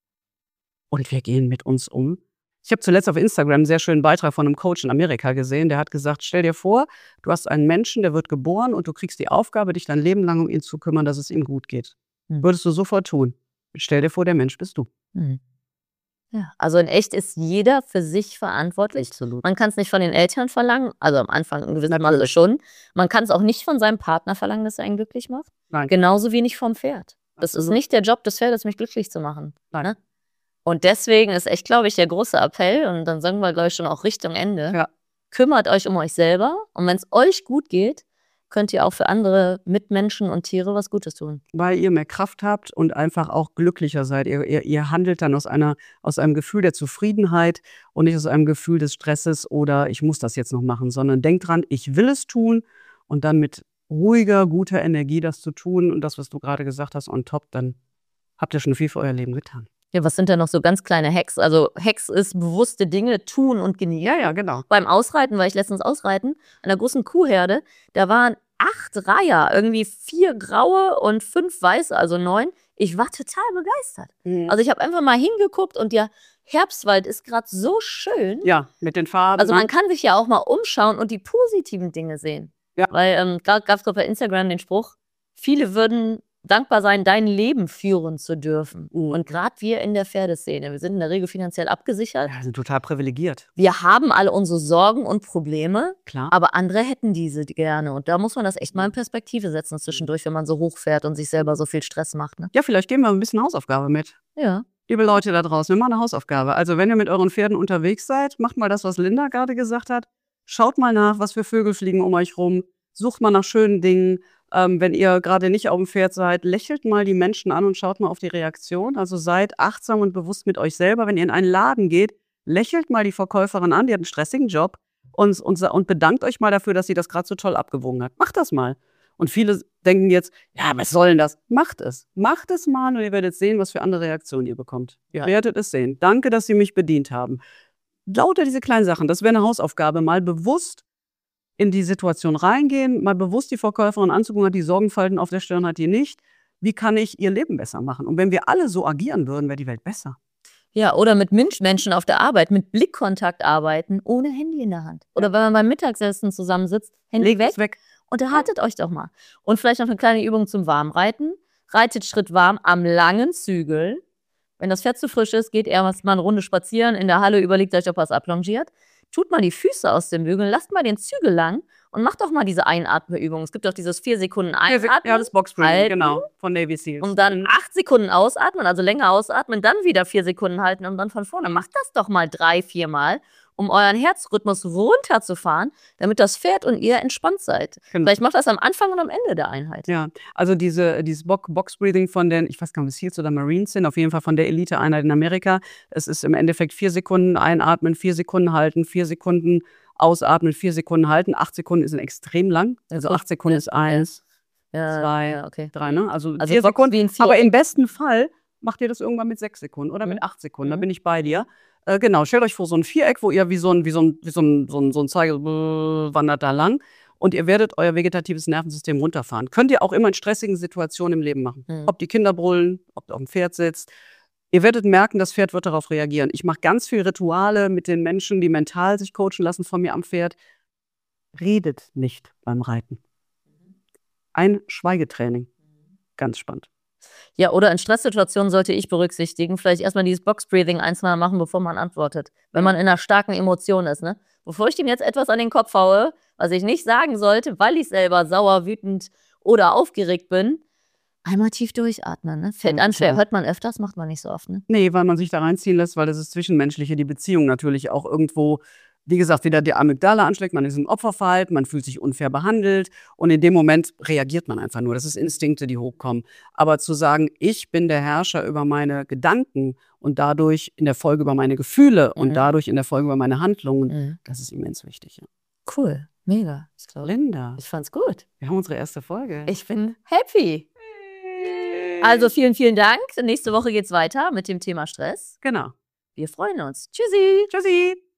S2: Und wir gehen mit uns um. Ich habe zuletzt auf Instagram einen sehr schönen Beitrag von einem Coach in Amerika gesehen, der hat gesagt, stell dir vor, du hast einen Menschen, der wird geboren und du kriegst die Aufgabe, dich dein Leben lang um ihn zu kümmern, dass es ihm gut geht.
S1: Hm.
S2: Würdest du sofort tun. Stell dir vor, der Mensch bist du.
S1: Mhm. Ja, also in echt ist jeder für sich verantwortlich.
S2: Absolut.
S1: Man kann es nicht von den Eltern verlangen, also am Anfang in gewissem Maße
S2: Natürlich.
S1: schon. Man kann es auch nicht von seinem Partner verlangen, dass er einen glücklich macht.
S2: Nein.
S1: Genauso wenig vom Pferd. Das ist
S2: Absolut.
S1: nicht der Job des Pferdes, mich glücklich zu machen.
S2: Nein.
S1: Ne? Und deswegen ist echt, glaube ich, der große Appell, und dann sagen wir, glaube ich, schon auch Richtung Ende,
S2: Ja.
S1: kümmert euch um euch selber, und wenn es euch gut geht, könnt ihr auch für andere Mitmenschen und Tiere was Gutes tun.
S2: Weil ihr mehr Kraft habt und einfach auch glücklicher seid. Ihr, ihr, ihr handelt dann aus, einer, aus einem Gefühl der Zufriedenheit und nicht aus einem Gefühl des Stresses oder ich muss das jetzt noch machen, sondern denkt dran, ich will es tun und dann mit ruhiger, guter Energie das zu tun und das, was du gerade gesagt hast, on top, dann habt ihr schon viel für euer Leben getan.
S1: Ja, was sind denn noch so ganz kleine Hacks? Also Hacks ist bewusste Dinge tun und genießen.
S2: Ja, ja, genau.
S1: Beim Ausreiten war ich letztens ausreiten, an einer großen Kuhherde, da waren acht Reiher, irgendwie vier graue und fünf weiße, also neun. Ich war total begeistert.
S2: Mhm.
S1: Also ich habe einfach mal hingeguckt und der Herbstwald ist gerade so schön.
S2: Ja, mit den Farben.
S1: Also man
S2: ne?
S1: kann sich ja auch mal umschauen und die positiven Dinge sehen.
S2: Ja.
S1: Weil ähm, da gab es doch bei Instagram den Spruch, viele würden dankbar sein, dein Leben führen zu dürfen.
S2: Mhm.
S1: Und gerade wir in der Pferdeszene, wir sind in der Regel finanziell abgesichert.
S2: Ja, sind total privilegiert.
S1: Wir haben alle unsere Sorgen und Probleme,
S2: Klar.
S1: aber andere hätten diese gerne. Und da muss man das echt mal in Perspektive setzen zwischendurch, wenn man so hochfährt und sich selber so viel Stress macht. Ne?
S2: Ja, vielleicht geben wir ein bisschen Hausaufgabe mit.
S1: Ja.
S2: Liebe Leute da draußen, wir machen eine Hausaufgabe. Also wenn ihr mit euren Pferden unterwegs seid, macht mal das, was Linda gerade gesagt hat. Schaut mal nach, was für Vögel fliegen um euch rum. Sucht mal nach schönen Dingen. Ähm, wenn ihr gerade nicht auf dem Pferd seid, lächelt mal die Menschen an und schaut mal auf die Reaktion. Also seid achtsam und bewusst mit euch selber. Wenn ihr in einen Laden geht, lächelt mal die Verkäuferin an, die hat einen stressigen Job und, und, und bedankt euch mal dafür, dass sie das gerade so toll abgewogen hat. Macht das mal. Und viele denken jetzt, ja, was soll denn das? Macht es. Macht es mal und ihr werdet sehen, was für andere Reaktionen ihr bekommt. Ihr
S1: Ja.
S2: werdet es sehen. Danke, dass Sie mich bedient haben. Lauter diese kleinen Sachen, das wäre eine Hausaufgabe, mal bewusst in die Situation reingehen, mal bewusst die Verkäuferin anzugucken, hat die Sorgenfalten auf der Stirn, hat die nicht. Wie kann ich ihr Leben besser machen? Und wenn wir alle so agieren würden, wäre die Welt besser.
S1: Ja, oder mit Mensch- Menschen auf der Arbeit, mit Blickkontakt arbeiten, ohne Handy in der Hand. Oder wenn man beim Mittagessen zusammensitzt, Handy
S2: Legt
S1: weg,
S2: es weg.
S1: unterhaltet euch doch mal. Und vielleicht noch eine kleine Übung zum Warmreiten. Reitet Schritt warm am langen Zügel. Wenn das Pferd zu frisch ist, geht eher mal eine Runde spazieren. In der Halle überlegt euch, ob er es ablongiert. Tut mal die Füße aus dem Bügeln, lasst mal den Zügel lang und macht doch mal diese Einatmeübung. Es gibt auch dieses vier Sekunden Einatmen.
S2: Ja, das Boxbreathing,
S1: halten.
S2: genau, von Navy Seals.
S1: Und dann acht Sekunden ausatmen, also länger ausatmen, dann wieder vier Sekunden halten und dann von vorne. Macht das doch mal drei, vier Mal um euren Herzrhythmus runterzufahren, damit das Pferd und ihr entspannt seid.
S2: Genau.
S1: Vielleicht macht das am Anfang und am Ende der Einheit.
S2: Ja, also diese, dieses Bo- Box-Breathing von den, ich weiß gar nicht, ob es Seals oder Marines sind, auf jeden Fall von der Elite-Einheit in Amerika. Es ist im Endeffekt vier Sekunden einatmen, vier Sekunden halten, vier Sekunden ausatmen, vier Sekunden halten. Acht Sekunden sind extrem lang. Also acht Sekunden ist eins,
S1: Ja,
S2: zwei,
S1: ja, okay.
S2: drei, ne? Also,
S1: Also
S2: vier
S1: Box
S2: Sekunden.
S1: wie ein Vier-
S2: Aber im besten Fall macht ihr das irgendwann mit sechs Sekunden oder mit
S1: Mhm.
S2: acht Sekunden. Da
S1: Mhm.
S2: bin ich bei dir. Äh, genau, stellt euch vor, so ein Viereck, wo ihr wie so ein, wie so ein, wie so ein, so ein, so ein Zeige wandert da lang. Und ihr werdet euer vegetatives Nervensystem runterfahren. Könnt ihr auch immer in stressigen Situationen im Leben machen.
S1: Mhm.
S2: Ob die Kinder brüllen, ob du auf dem Pferd sitzt. Ihr werdet merken, das Pferd wird darauf reagieren. Ich mache ganz viel Rituale mit den Menschen, die mental sich coachen lassen von mir am Pferd. Redet nicht beim Reiten. Ein Schweigetraining. Ganz spannend.
S1: Ja, oder in Stresssituationen sollte ich berücksichtigen, vielleicht erstmal dieses Box-Breathing ein, zwei Mal machen, bevor man antwortet. Wenn man in einer starken Emotion ist, ne? Bevor ich ihm jetzt etwas an den Kopf haue, was ich nicht sagen sollte, weil ich selber sauer, wütend oder aufgeregt bin, einmal tief durchatmen, ne? Fällt an schwer. Hört man öfters, macht man nicht so oft, ne?
S2: Nee, weil man sich da reinziehen lässt, weil das ist Zwischenmenschliche, die Beziehung natürlich auch irgendwo, wie gesagt, wieder die Amygdala anschlägt, man ist im Opferverhalten, man fühlt sich unfair behandelt und in dem Moment reagiert man einfach nur. Das ist Instinkte, die hochkommen. Aber zu sagen, ich bin der Herrscher über meine Gedanken und dadurch in der Folge über meine Gefühle
S1: Mhm.
S2: und dadurch in der Folge über meine Handlungen,
S1: Mhm.
S2: das ist immens wichtig. Ja.
S1: Cool, mega. Ich, glaub,
S2: Linda,
S1: ich fand's gut.
S2: wir haben unsere erste Folge.
S1: Ich bin happy. Also vielen, vielen Dank. Nächste Woche geht's weiter mit dem Thema Stress.
S2: Genau.
S1: Wir freuen uns. Tschüssi.
S2: Tschüssi.